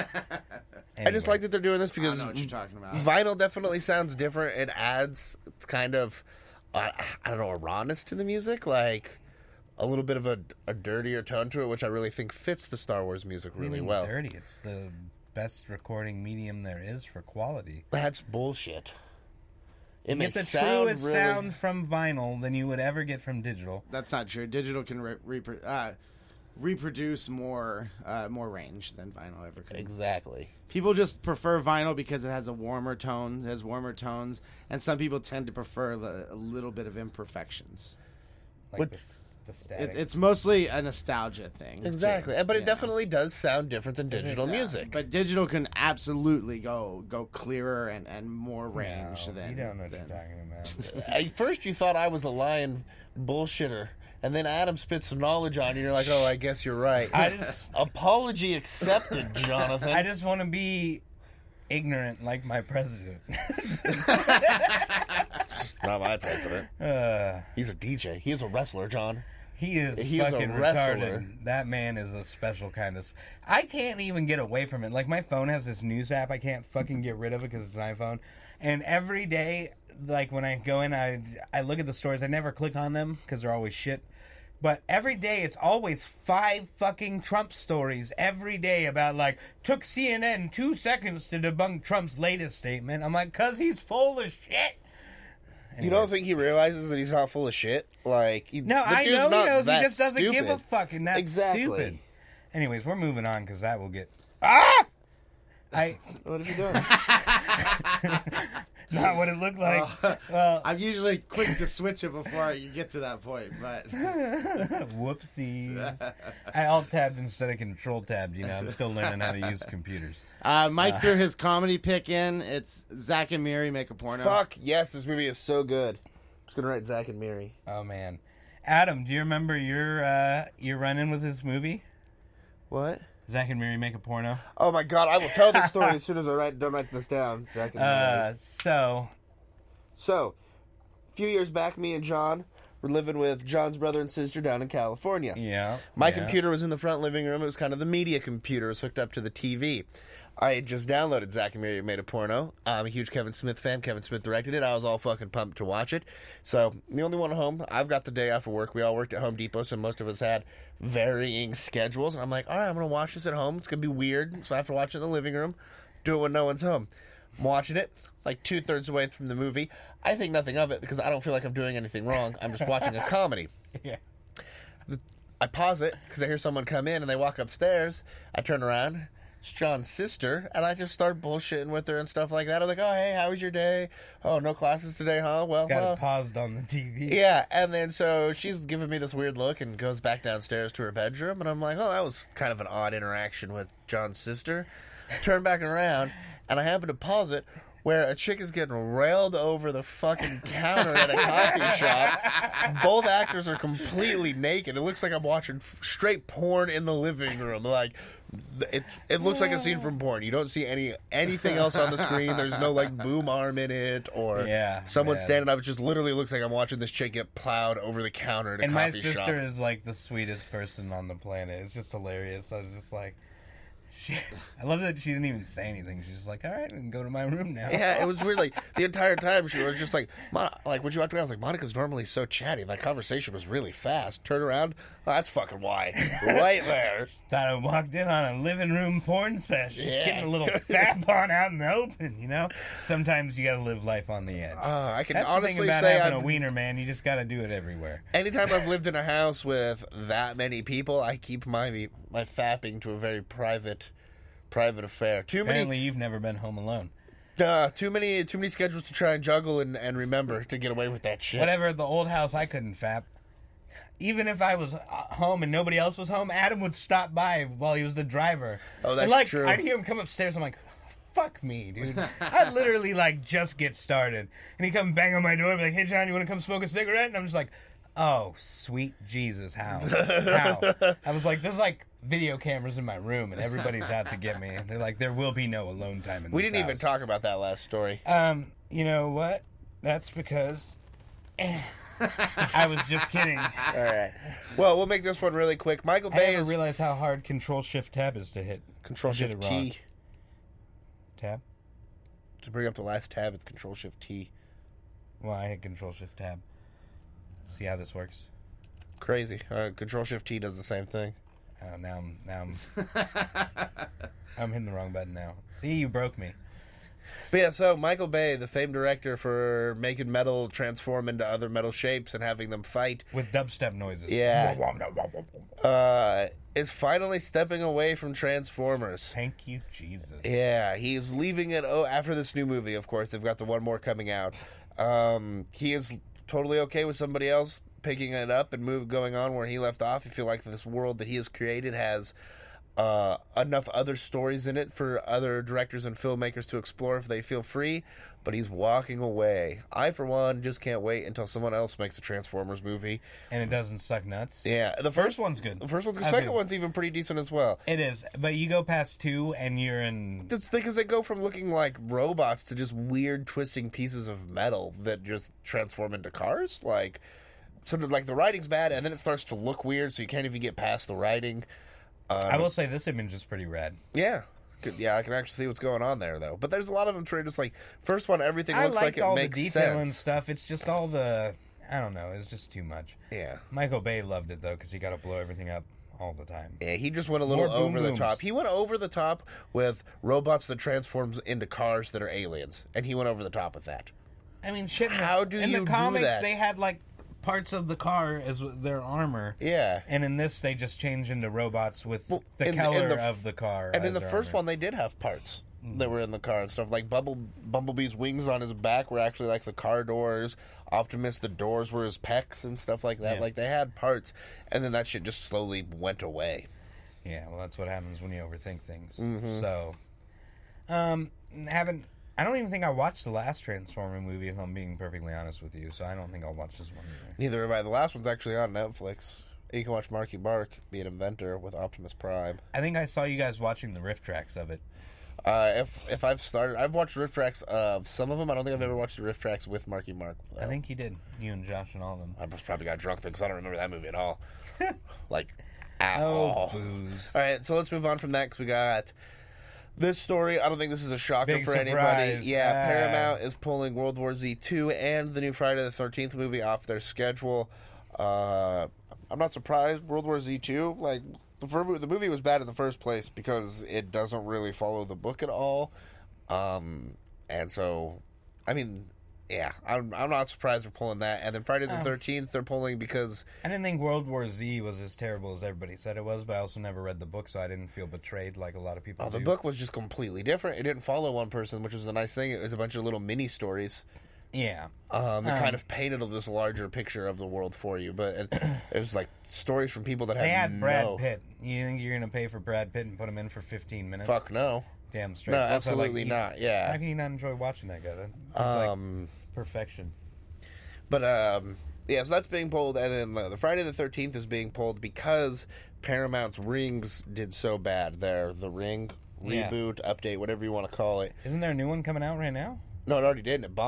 I just like that they're doing this I because don't know what you're talking about. vinyl definitely sounds different. It adds kind of, I don't know, a rawness to the music, like a little bit of a dirtier tone to it, which I really think fits the Star Wars music really well. Dirty. It's the best recording medium there is for quality. That's bullshit. It You may get the sound truest really- sound from vinyl than you would ever get from digital. That's not true. Digital can reproduce more range than vinyl ever could. Exactly. People just prefer vinyl because it has a warmer tone. It has warmer tones, and some people tend to prefer a little bit of imperfections. Like What- the static. It's mostly a nostalgia thing. too. Exactly. But it Yeah. definitely does sound different than digital Yeah. music. But digital can absolutely go clearer and more range No, than. you don't know what you're than- talking about. At first, you thought I was a lying bullshitter. And then Adam spit some knowledge on you. You're like, oh, I guess you're right. I just- Apology accepted, Jonathan. I just want to be ignorant like my president. Not my president. He's a DJ. He is a wrestler, John. He is He is a fucking wrestler. retarded. That man is a special kind of. I can't even get away from it. Like, my phone has this news app. I can't fucking get rid of it because it's an iPhone. And every day, like, when I go in, I look at the stories. I never click on them because they're always shit. But every day, it's always 5 fucking Trump stories every day about, like, took CNN 2 seconds to debunk Trump's latest statement. I'm like, because he's full of shit. You don't think he realizes that he's not full of shit? Like, No, the I dude's know not he knows. He that just doesn't give a stupid. fuck, and that's Exactly. stupid. Anyways, we're moving on because that will get. What are you doing? Not what it looked like. Well, I'm usually quick to switch it before you get to that point, but whoopsies. I alt tabbed instead of control tabbed. You know, I'm still learning how to use computers. Mike threw his comedy pick in. It's Zach and Miri make a porno. Fuck yes, this movie is so good. I'm just gonna write Zach and Miri. Oh man, Adam, do you remember your run-in with this movie? What? Zach and Miri make a porno. Oh my god, I will tell this story as soon as I don't write this down. Zach and Miri. So So, a few years back, me and John were living with John's brother and sister down in California. yeah, My yeah. computer was in the front living room. It was kind of the media computer. It was hooked up to the TV. I had just downloaded Zach and Miri Made a Porno. I'm a huge Kevin Smith fan. Kevin Smith directed it. I was all fucking pumped to watch it. So, the only one at home. I've got the day after work. We all worked at Home Depot, so most of us had varying schedules. And I'm like, all right, I'm going to watch this at home. It's going to be weird, so I have to watch it in the living room. Do it when no one's home. I'm watching it, like 2/3 the way from the movie. I think nothing of it because I don't feel like I'm doing anything wrong. I'm just watching a comedy. Yeah. I pause it because I hear someone come in and they walk upstairs. I turn around. It's John's sister, and I just start bullshitting with her and stuff like that. I'm like, oh, hey, how was your day? Oh, no classes today, huh? Well, Got it paused on the TV. yeah. And then so she's giving me this weird look and goes back downstairs to her bedroom, and I'm like, oh, that was kind of an odd interaction with John's sister. Turn back around, and I happen to pause it where a chick is getting railed over the fucking counter at a coffee shop. Both actors are completely naked. It looks like I'm watching straight porn in the living room. Like, it looks like a scene from porn. You don't see anything else on the screen. There's no, like, boom arm in it or someone man. standing up. It just literally looks like I'm watching this chick get plowed over the counter at a And my coffee shop. sister is like the sweetest person on the planet. It's just hilarious. I was just like, I love that she didn't even say anything. She's just like, all right, I can go to my room now. Yeah, it was weird. Like, the entire time she was just like, like when she walked away, I was like, Monica's normally so chatty. That conversation was really fast. Turn around. Oh, that's fucking why. Right there. Thought I walked in on a living room porn session. Just Yeah. getting a little fap on out in the open, you know? Sometimes you gotta live life on the edge. I can That's the thing honestly about say having a wiener, man. You just gotta do it everywhere. anytime I've lived in a house with that many people, I keep my fapping to a very private affair. Apparently, you've never been home alone. Too many schedules to try and juggle and remember to get away with that shit. Whatever, the old house, I couldn't fap. Even if I was home and nobody else was home, Adam would stop by while he was the driver. Oh, that's and, like, true. I'd hear him come upstairs. I'm like, fuck me, dude. I literally, like, just get started. And he'd come bang on my door and be like, hey, John, you want to come smoke a cigarette? And I'm just like, oh, sweet Jesus, how? How? I was like, there's, like, video cameras in my room, and everybody's out to get me. And they're like, there will be no alone time in We this didn't even house. talk about that last story. You know what? That's because... I was just kidding. All right. Well, we'll make this one really quick. Michael I Bay never is realized how hard Control-Shift-Tab is to hit. Control I did Shift it wrong. T. Tab? To bring up the last tab, it's Control Shift T. Well, I hit Control-Shift-Tab. See how this works? Crazy. Control Shift T does the same thing. Now I'm I'm hitting the wrong button now. See, you broke me. But yeah, so Michael Bay, the famed director for making metal transform into other metal shapes and having them fight, With dubstep noises. Yeah. Is finally stepping away from Transformers. Thank you, Jesus. Yeah, he's leaving it after this new movie, of course. They've got the one more coming out. He is totally okay with somebody else picking it up and going on where he left off. I feel like this world that he has created has enough other stories in it for other directors and filmmakers to explore if they feel free, but he's walking away. I, for one, just can't wait until someone else makes a Transformers movie. And it doesn't suck nuts. Yeah, the First one's good. The first one's good. I Second mean- one's even pretty decent as well. It is, but you go past 2 and you're in... The thing is, they go from looking like robots to just weird twisting pieces of metal that just transform into cars. Like, sort of like the writing's bad, and then it starts to look weird, so you can't even get past the writing. I will say this image is pretty rad. Yeah. Yeah, I can actually see what's going on there, though. But there's a lot of them where just like, first one, everything I looks liked like it all the makes detail and sense. stuff. It's just all the... I don't know. It's just too much. Yeah. Michael Bay loved it, though, because he got to blow everything up all the time. Yeah, he just went a little More boom over the booms. top. He went over the top with robots that transforms into cars that are aliens. And he went over the top with that. I mean, shit. How do in you the do comics, that? they had like parts of the car as their armor. Yeah. And in this, they just change into robots with the in color the of the car. And in as the their first armor. one, they did have parts that were in the car and stuff. Like Bumblebee's wings on his back were actually like the car doors. Optimus, the doors were his pecs and stuff like that. Yeah. Like, they had parts. And then that shit just slowly went away. Yeah, well, that's what happens when you overthink things. Mm-hmm. So, I don't even think I watched the last Transformer movie, if I'm being perfectly honest with you. So I don't think I'll watch this one either. Neither have I. The last one's actually on Netflix. You can watch Marky Mark be an inventor with Optimus Prime. I think I saw you guys watching the riff tracks of it. If I've watched riff tracks of some of them. I don't think I've ever watched the riff tracks with Marky Mark. I think you did. You and Josh and all of them. I just probably got drunk because I don't remember that movie at all. Like, at Oh, all. booze. All right, so let's move on from that because we got this story. I don't think this is a shocker Big for anybody. surprise. Yeah, Ah. Paramount is pulling World War Z 2 and the new Friday the 13th movie off their schedule. I'm not surprised. World War Z 2, like, the movie was bad in the first place because it doesn't really follow the book at all. And so, I mean, yeah, I'm not surprised they're pulling that. And then Friday the 13th, they're pulling because I didn't think World War Z was as terrible as everybody said it was, but I also never read the book, so I didn't feel betrayed like a lot of people the do. book was just completely different. It didn't follow one person, which was the nice thing. It was a bunch of little mini stories. Yeah. That kind of painted this larger picture of the world for you. But it was like stories from people that They had Brad no... Pitt. You think you're going to pay for Brad Pitt and put him in for 15 minutes? Fuck no. Damn straight. No, Plus, absolutely not. Yeah. How can you not enjoy watching that guy then? It's like perfection. But, yeah, so that's being pulled. And then the Friday the 13th is being pulled because Paramount's Rings did so bad there. The Ring Yeah. reboot, update, whatever you want to call it. Isn't there a new one coming out right now? No, it already did, and it bombed.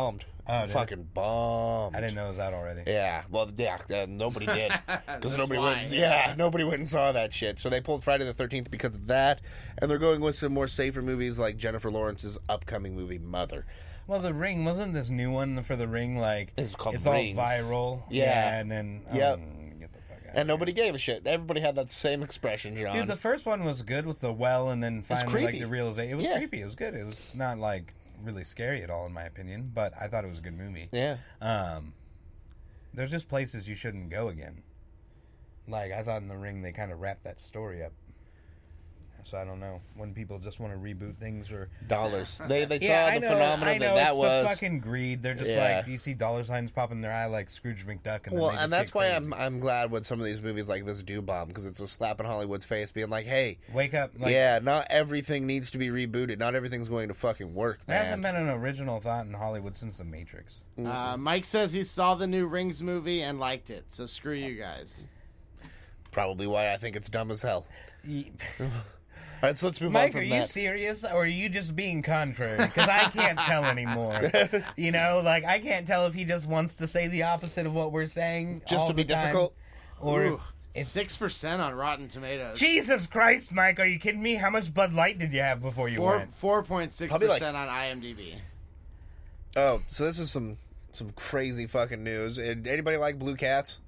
Oh, dude. Fucking bombed. I didn't know it was out already. Yeah, well, nobody did because nobody why, went. yeah. Nobody went and saw that shit. So they pulled Friday the 13th because of that, and they're going with some more safer movies like Jennifer Lawrence's upcoming movie Mother. Well, The Ring, wasn't this new one for The Ring like It's called it's Rings. all viral? Yeah. and then Yep. get the fuck out. And nobody gave a shit. Everybody had that same expression, John. Dude, the first one was good with the well, and then finally like creepy. the realization. It was Yeah. creepy. It was good. It was not like really scary at all, in my opinion, but I thought it was a good movie. yeah. There's just places you shouldn't go again. Like I thought in The Ring, they kind of wrapped that story up. So I don't know when people just want to reboot things or Dollars. They saw I the know, phenomenon I know, that it's was. the fucking greed. They're just Yeah. like you see dollar signs pop in their eye like Scrooge McDuck, and then Well, they just and that's get why crazy. I'm glad when some of these movies like this do bomb because it's a slap in Hollywood's face, being like, "Hey, Wake up! Like, yeah, not everything needs to be rebooted. Not everything's going to fucking work, there hasn't man." been an original thought in Hollywood since The Matrix. Mike says he saw the new Rings movie and liked it, so screw you guys. Probably why I think it's dumb as hell. Ye- All right, so let's move on Mike, from are you that. serious, or are you just being contrary? Because I can't tell anymore. You know, like I can't tell if he just wants to say the opposite of what we're saying, Just all to be the time, difficult? or Ooh, if 6% on Rotten Tomatoes. Jesus Christ, Mike, are you kidding me? How much Bud Light did you have before you went? 4.6% Probably like- on IMDb. Oh, so this is some crazy fucking news. And anybody like Blue Cats?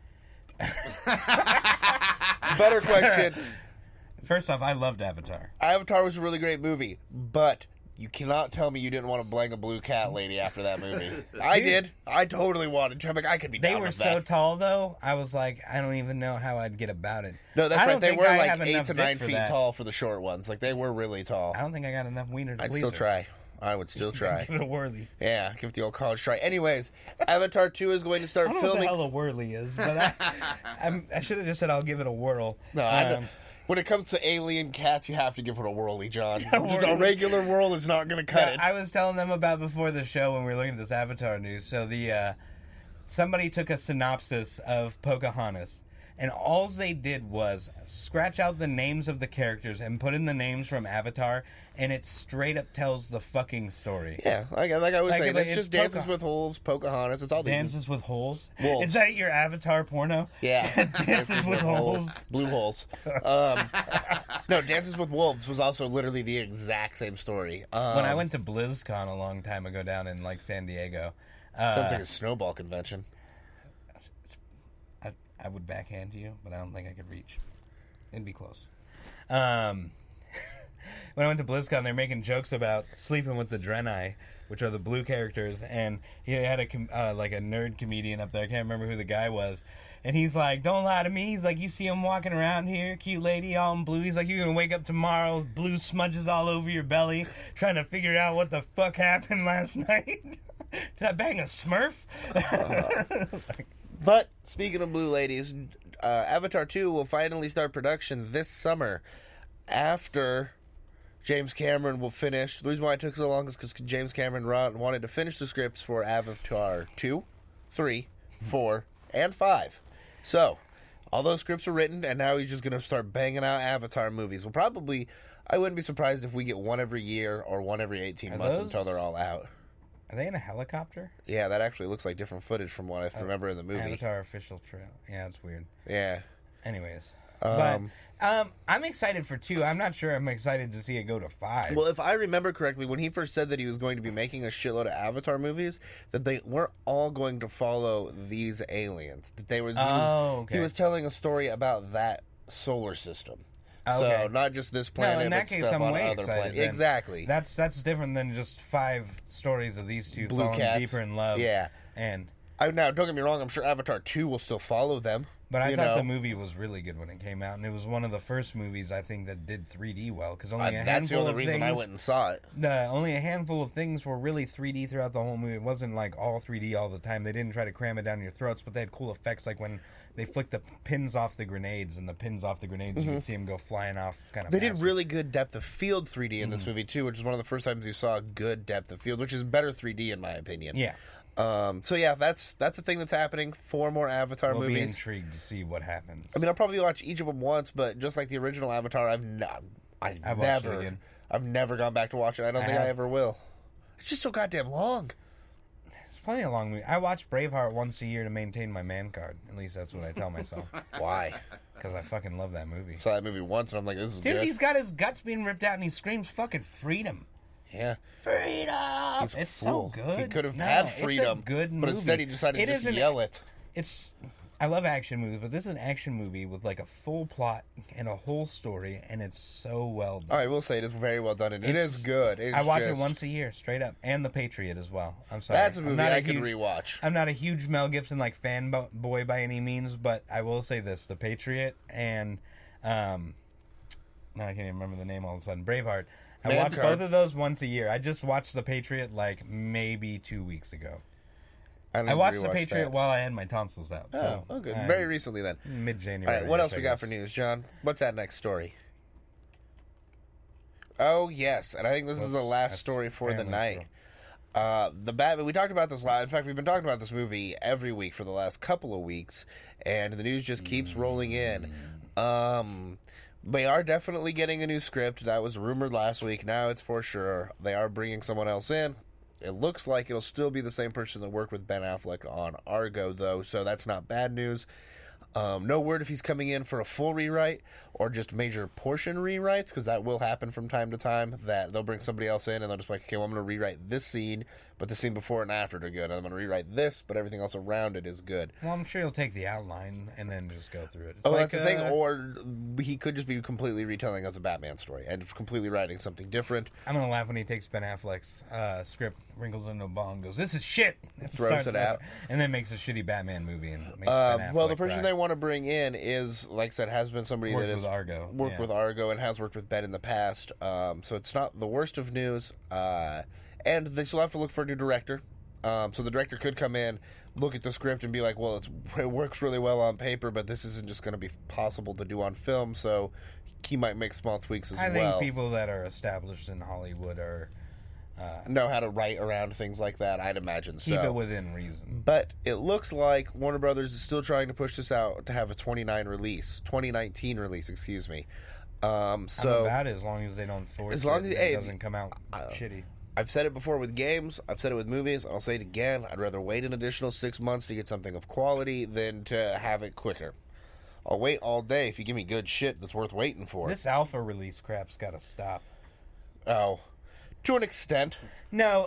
Better question. First off, I loved Avatar. Avatar was a really great movie, but you cannot tell me you didn't want to blang a blue cat lady after that movie. I did. I totally wanted to. I'm like, I could be They down were with so that. tall, though. I was like, I don't even know how I'd get about it. No, that's I right. don't They think were I like have 8 enough to dick 9 for feet that. tall for the short ones. Like, they were really tall. I don't think I got enough wiener to I'd please still her. try. I would still try. Give it a whirly. Yeah, give it the old college try. Anyways, Avatar 2 is going to start I don't know what the filming. hell a whirly is, but I should have just said I'll give it a whirl. No, I don't. When it comes to alien cats, you have to give it a whirly, John. Just a whirly. regular whirl is not going to cut it. I was telling them about before the show when we were looking at this Avatar news. So the somebody took a synopsis of Pocahontas, and all they did was scratch out the names of the characters and put in the names from Avatar, and it straight up tells the fucking story. Yeah, like I was saying, like, it's just it's Dances with Wolves, Pocahontas. It's all these. Dances with holes. Wolves. Is that your Avatar porno? Yeah, Dances with holes. blue holes. No, Dances with Wolves was also literally the exact same story. When I went to BlizzCon a long time ago down in like San Diego, sounds like a snowball convention. I would backhand you, but I don't think I could reach. It'd be close. When I went to BlizzCon, they're making jokes about sleeping with the Draenei, which are the blue characters, and he had like a nerd comedian up there. I can't remember who the guy was. And he's like, don't lie to me. He's like, you see him walking around here, cute lady, all in blue. He's like, you're going to wake up tomorrow with blue smudges all over your belly, trying to figure out what the fuck happened last night. Did I bang a Smurf? But speaking of blue ladies, Avatar 2 will finally start production this summer after James Cameron will finish. The reason why it took so long is because James Cameron wanted to finish the scripts for Avatar 2, 3, 4, and 5. So, all those scripts are written, and now he's just going to start banging out Avatar movies. Well, probably, I wouldn't be surprised if we get one every year or one every 18 months those- until they're all out. Are they in a helicopter? Yeah, that actually looks like different footage from what I remember in the movie. Avatar official trail. Yeah, it's weird. Yeah. Anyways. Um, but I'm excited for 2. I'm not sure I'm excited to see it go to 5. Well, if I remember correctly, when he first said that he was going to be making a shitload of Avatar movies, that they weren't all going to follow these aliens. That they were. Okay. He was telling a story about that solar system. Okay. So not just this planet, no, in that but case, stuff I'm on way other excited. planets. then. Exactly. That's different than just 5 stories of these two Blue falling cats. deeper in love. Yeah. And Now, don't get me wrong. I'm sure Avatar 2 will still follow them. but I you thought know. the movie was really good when it came out, and it was one of the first movies I think that did 3D well because only a That's the handful only of reason things. I went and saw it. Only a handful of things were really 3D throughout the whole movie. It wasn't like all 3D all the time. They didn't try to cram it down your throats, but they had cool effects like when they flicked the pins off the grenades, and the pins off the grenades, you could see them go flying off. Kind of. They did really good depth of field 3D in this movie too, which is one of the first times you saw good depth of field, which is better 3D in my opinion. Yeah. So yeah, that's a thing that's happening. 4 more Avatar We'll be movies. intrigued to see what happens. I mean, I'll probably watch each of them once, but just like the original Avatar, I've watched it again. never gone back to watch it. I don't think I have. ever will. It's just so goddamn long. It's plenty of long movies. I watch Braveheart once a year to maintain my man card. At least that's what I tell myself. Why? Because I fucking love that movie. Saw that movie once, and I'm like, this is Dude, good. he's got his guts being ripped out, and he screams fucking freedom. Yeah. Freedom! He's a It's fool. so good. He could have No, had it's a freedom, good but movie. instead he decided to just yell it. I love action movies, but this is an action movie with like a full plot and a whole story, and it's so well done. I will say it is very well done, and it It's- is good. It's I watch it just- once a year, straight up, and The Patriot as well. I'm sorry, That's a I'm movie not I huge- could rewatch. I'm not a huge Mel Gibson like fanboy by any means, but I will say this: The Patriot and now I can't even remember the name all of a sudden. Braveheart. I Man watch Card. both of those once a year. I just watched The Patriot like maybe 2 weeks ago. don't I watched The rewatch Patriot that. while I had my tonsils out. Oh, so okay. I'm Very recently then. mid-January. All right, what else I we got guess. for news, John? What's that next story? Oh, yes, and I think this is the Whoops, last that's story for the family night. The Batman. We talked about this last. In fact, we've been talking about this movie every week for the last couple of weeks, and the news just keeps rolling in. They are definitely getting a new script. That was rumored last week. Now it's for sure. They are bringing someone else in. It looks like it'll still be the same person that worked with Ben Affleck on Argo, though, so that's not bad news. No word if he's coming in for a full rewrite or just major portion rewrites, because that will happen from time to time, that they'll bring somebody else in and they'll just be like, okay, well, I'm going to rewrite this scene, but the scene before and after are good. I'm going to rewrite this, but everything else around it is good. Well, I'm sure he'll take the outline and then just go through it. It's Oh, like, that's the thing. Or he could just be completely retelling us a Batman story and just completely writing something different. I'm gonna laugh when he takes Ben Affleck's script, wrinkles in a ball, and goes, "This is shit." Throws Starts it out. and then makes a shitty Batman movie and makes Ben Affleck Well, the person cry. they want to bring in is, like I said, has been somebody Worked that has with Argo, worked yeah. with Argo and has worked with Ben in the past. So it's not the worst of news. And they still have to look for a new director. So the director could come in, look at the script, and be like, well, it works really well on paper, but this isn't just going to be possible to do on film. So he might make small tweaks as I well. think people that are established in Hollywood are know how to write around things like that, I'd imagine. keep so. it within reason. But it looks like Warner Brothers is still trying to push this out to have a 2019 release, excuse me. I'm So about it as long as they don't force As long it as- and hey, it doesn't come out shitty. I've said it before with games, I've said it with movies, I'll say it again. I'd rather wait an additional 6 months to get something of quality than to have it quicker. I'll wait all day if you give me good shit that's worth waiting for. This alpha release crap's got to stop. Oh, to an extent. No,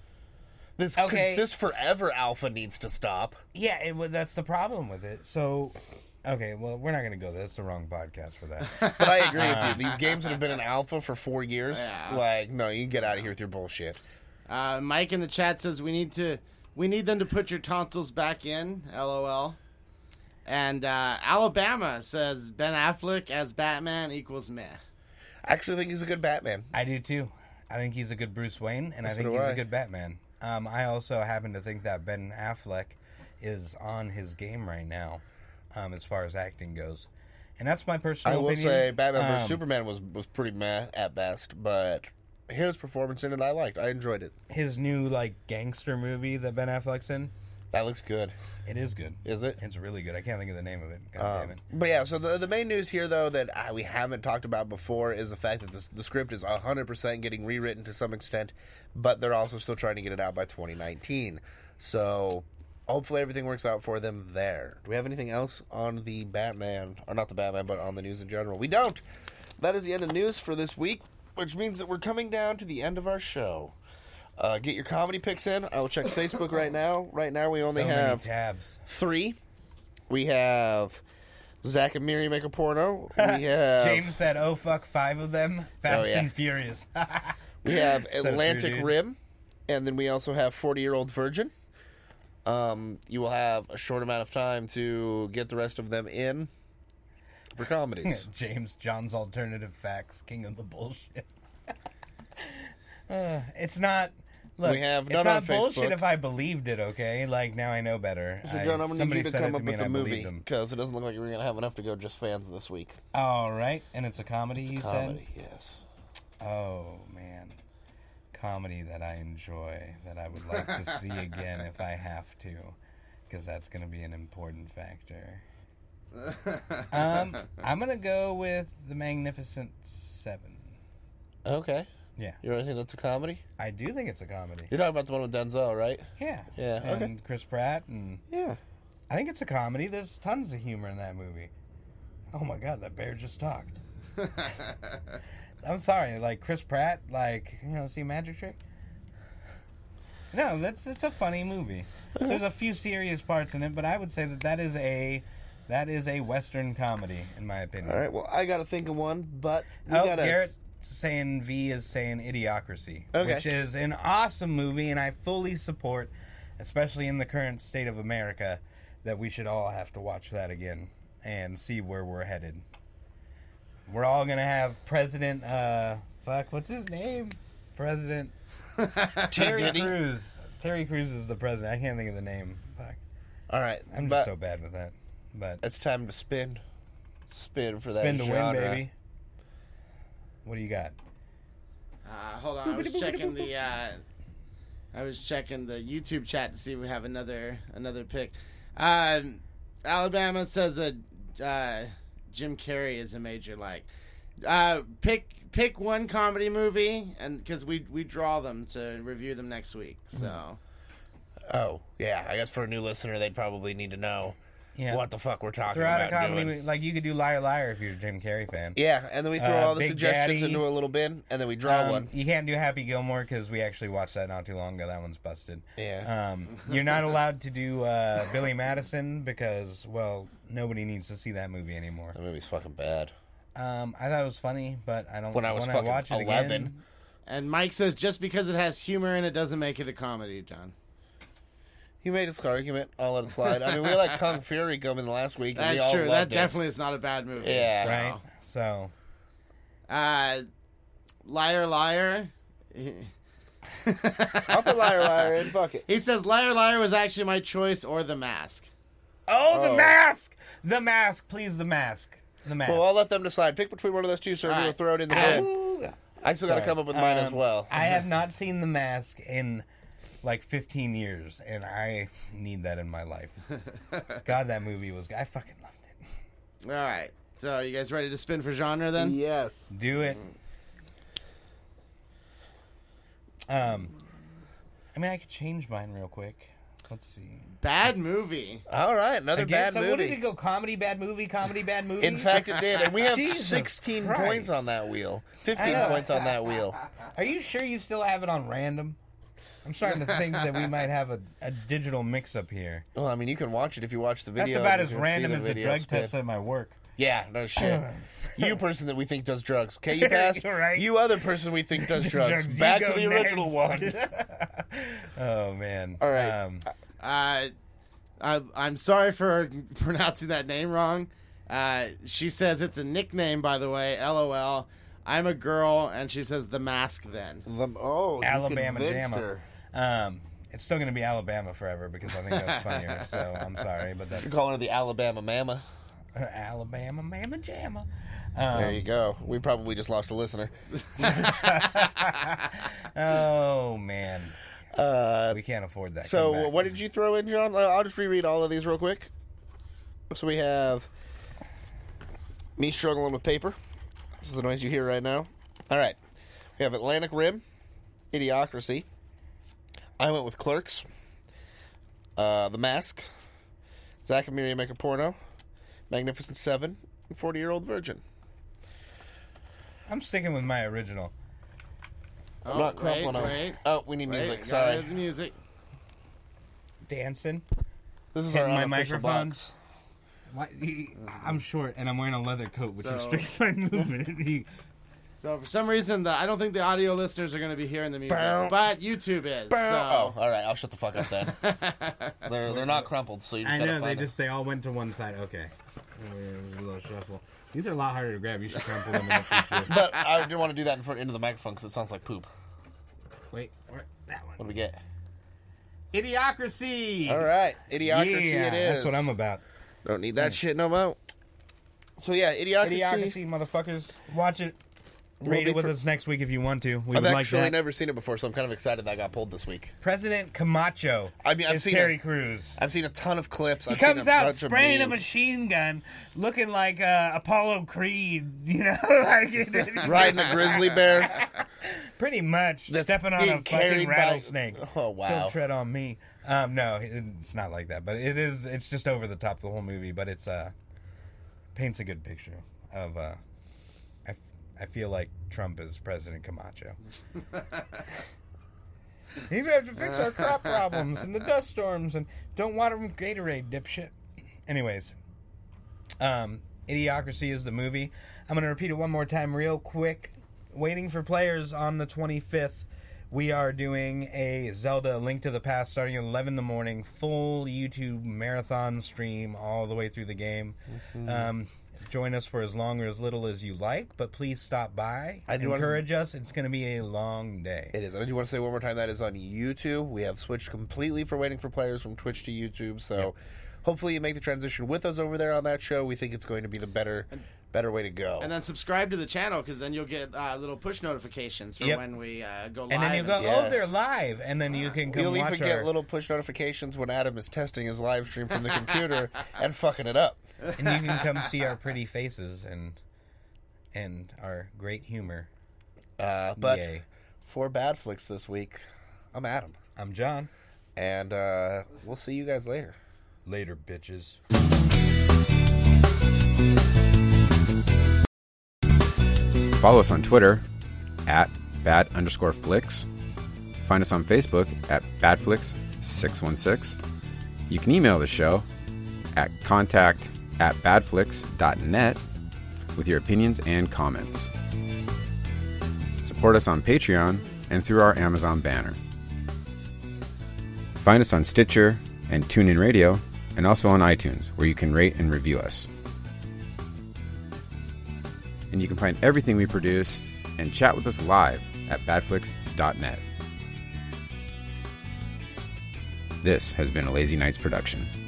Okay. This forever alpha needs to stop. yeah, that's the problem with it. So, okay, well, we're not going to go there. That's the wrong podcast for that. But I agree with you. These games that have been in alpha for 4 years, Yeah. like, no, you can get out of here with your bullshit. Mike in the chat says we need them to put your tonsils back in. LOL. And Alabama says Ben Affleck as Batman equals meh. I actually think he's a good Batman. I do too. I think he's a good Bruce Wayne, and I So think do he's I. a good Batman. I also happen to think that Ben Affleck is on his game right now, as far as acting goes, and that's my I personal will opinion. say Batman vs. Superman was pretty meh at best, but his performance in it I liked. I enjoyed it. His new like gangster movie that Ben Affleck's in, That looks good. it is good. Is it? It's really good. I can't think of the name of it. God damn it. But yeah, so the main news here, though, that we haven't talked about before is the fact that the script is 100% getting rewritten to some extent, but they're also still trying to get it out by 2019. So hopefully everything works out for them there. Do we have anything else on the Batman, or not the Batman, but on the news in general? We don't. That is the end of news for this week, which means that we're coming down to the end of our show. Get your comedy picks in. I will check Facebook right now. Right now we only So have many tabs. 3. We have Zach and Miri make a porno. We have James said, "Oh fuck, 5 of them, Fast yeah. and Furious." we have So true, Atlantic dude. Rim, and then we also have 40-Year-Old Virgin. You will have a short amount of time to get the rest of them in for comedies. James, John's alternative facts, king of the bullshit. It's not. Look, We have it's none not on bullshit Facebook. if I believed it. Okay, like now I know better. So John, I'm going to somebody need you to said come it to up me with and a I movie believed them. because it doesn't look like we're going to have enough to go just fans this week. All right, and it's a comedy. It's a you comedy, yes. said. Oh man, comedy that I enjoy that I would like to see again if I have to, because that's going to be an important factor. I'm gonna go with The Magnificent Seven. Okay. Yeah. You really think that's a comedy? I do think it's a comedy. You're talking about the one with Denzel, right? Yeah. Yeah, And okay. Chris Pratt, and Yeah. I think it's a comedy. There's tons of humor in that movie. Oh my god, that bear just talked. I'm sorry, like Chris Pratt, see a magic trick? No, it's a funny movie. There's a few serious parts in it, but I would say that is a Western comedy, in my opinion. All right, well, I got to think of one, but Garrett saying V is saying Idiocracy, Okay. which is an awesome movie, and I fully support, especially in the current state of America, that we should all have to watch that again and see where we're headed. We're all going to have President, what's his name? President Terry Crews. Terry Crews is the president. I can't think of the name. Fuck. All right. I'm just so bad with that. But it's time to spin. Spin for that spin to genre. win, baby. What do you got? Hold on. I was checking the YouTube chat to see if we have another pick. Alabama says that Jim Carrey is a major like. Pick one comedy movie, and because we draw them to review them next week. So. Oh yeah, I guess for a new listener, they'd probably need to know what the fuck we're talking Throw out about. a comedy movie, like you could do Liar Liar if you're a Jim Carrey fan. Yeah, and then we throw all the Big suggestions Daddy. into a little bin, and then we draw one. You can't do Happy Gilmore because we actually watched that not too long ago. That one's busted. Yeah. You're not allowed to do Billy Madison because, well, nobody needs to see that movie anymore. That movie's fucking bad. I thought it was funny, but I don't When I was fucking watch it 11. again. And Mike says just because it has humor in it doesn't make it a comedy, John. He made his argument. I'll let it slide. I mean, we let Kung Fury come in the last week. And we That's all true. That loved it. definitely is not a bad movie. Yeah. Right? So, Liar Liar. I'll put Liar Liar in. Fuck it. He says Liar Liar was actually my choice, or The Mask. The Mask! The Mask! Please, The Mask. The Mask. Well, I'll let them decide. Pick between one of those two, sir. All We'll right. throw it in the bin. I still got to come up with mine as well. I have not seen The Mask in like 15 years, and I need that in my life. God, that movie was good. I fucking loved it. All right. So, you guys ready to spin for genre then? Yes. Do it. I mean, I could change mine real quick. Let's see. Bad movie. All right, another bad so movie. what did it go? Comedy, bad movie, comedy, bad movie? In fact, it did. And we have Jesus 16 Christ. points on that wheel. 15 I know. points on that wheel. Are you sure you still have it on random? I'm starting to think that we might have a digital mix-up here. Well, I mean, you can watch it if you watch the video. That's about you as can see random the as the video drug spin. test at my work. Yeah, no shit. You person that we think does drugs. Okay, you passed. Right. You other person we think does drugs. Drugs, you Back go to the original next. one. Oh, man. All right. I'm sorry for pronouncing that name wrong. She says it's a nickname, by the way. LOL. I'm a girl, and she says The Mask. Then Alabama convinced Jamma. her. It's still going to be Alabama forever because I think that's funnier. So I'm sorry, but that's You're calling her the Alabama Mama. Alabama Mamma Jamma. There you go. We probably just lost a listener. Oh man, we can't afford that. So, Come back. what did you throw in, John? I'll just reread all of these real quick. So we have me struggling with paper. This is the noise you hear right now. All right. We have Atlantic Rim, Idiocracy. I went with Clerks, The Mask, Zack and Miri Make a Porno, Magnificent Seven, and 40-Year-Old Virgin. I'm sticking with my original. I'm not crumpling them. wait. Oh, we need Wait, music. gotta Sorry. have the music. Dancing. This is Hitting our my unofficial microphone. box. I'm short and I'm wearing a leather coat, which So- restricts my movement. So for some reason, I don't think the audio listeners are going to be hearing the music, Bow. but YouTube is. Oh, So all right. I'll shut the fuck up then. they're not crumpled, so you just I gotta know find they all went to one side. Okay, a little shuffle. These are a lot harder to grab. You should crumple them in the future. But I didn't want to do that into the microphone because it sounds like poop. Wait, that What do one. we get? Idiocracy. All right, Idiocracy Yeah, it is. that's what I'm about. Don't need that shit no more. So yeah, Idiocracy. Idiocracy, motherfuckers. Watch it. Rate it with us next week if you want to. We I've would like actually that. never seen it before, so I'm kind of excited that got pulled this week. President Camacho I've is seen Terry it. Crews. I've seen a ton of clips. He I've seen comes a out bunch of spraying a memes. machine gun, looking like Apollo Creed, like Riding a grizzly bear. pretty much That's stepping on a being fucking carried by- rattlesnake. Oh, wow. Don't tread on me. No, it's not like that, but it is. It's just over the top of the whole movie, but it's paints a good picture of. I feel like Trump is President Camacho. He's going to have to fix our crop problems and the dust storms and don't water them with Gatorade, dipshit. Anyways, Idiocracy is the movie. I'm going to repeat it one more time real quick. Waiting for Players on the 25th. We are doing a Zelda Link to the Past starting at 11 in the morning. Full YouTube marathon stream all the way through the game. Join us for as long or as little as you like, but please stop by. Encourage us. It's going to be a long day. It is. I do want to say one more time that is on YouTube. We have switched completely for Waiting for Players from Twitch to YouTube, so hopefully you make the transition with us over there on that show. We think it's going to be the better way to go. And then subscribe to the channel because then you'll get little push notifications for when we go live. And then you go, Yes. oh, they're live, and then you can come You'll watch even get our... little push notifications when Adam is testing his live stream from the computer and fucking it up. And you can come see our pretty faces and our great humor. But Yay. for Bad Flicks this week, I'm Adam. I'm John. And we'll see you guys later. Later, bitches. Follow us on Twitter at bad_flicks. Find us on Facebook at badflix616. You can email the show at contact@badflix.net with your opinions and comments. Support us on Patreon and through our Amazon banner. Find us on Stitcher and TuneIn Radio, and also on iTunes, where you can rate and review us. And you can find everything we produce and chat with us live at badflix.net. This has been a Lazy Nights production.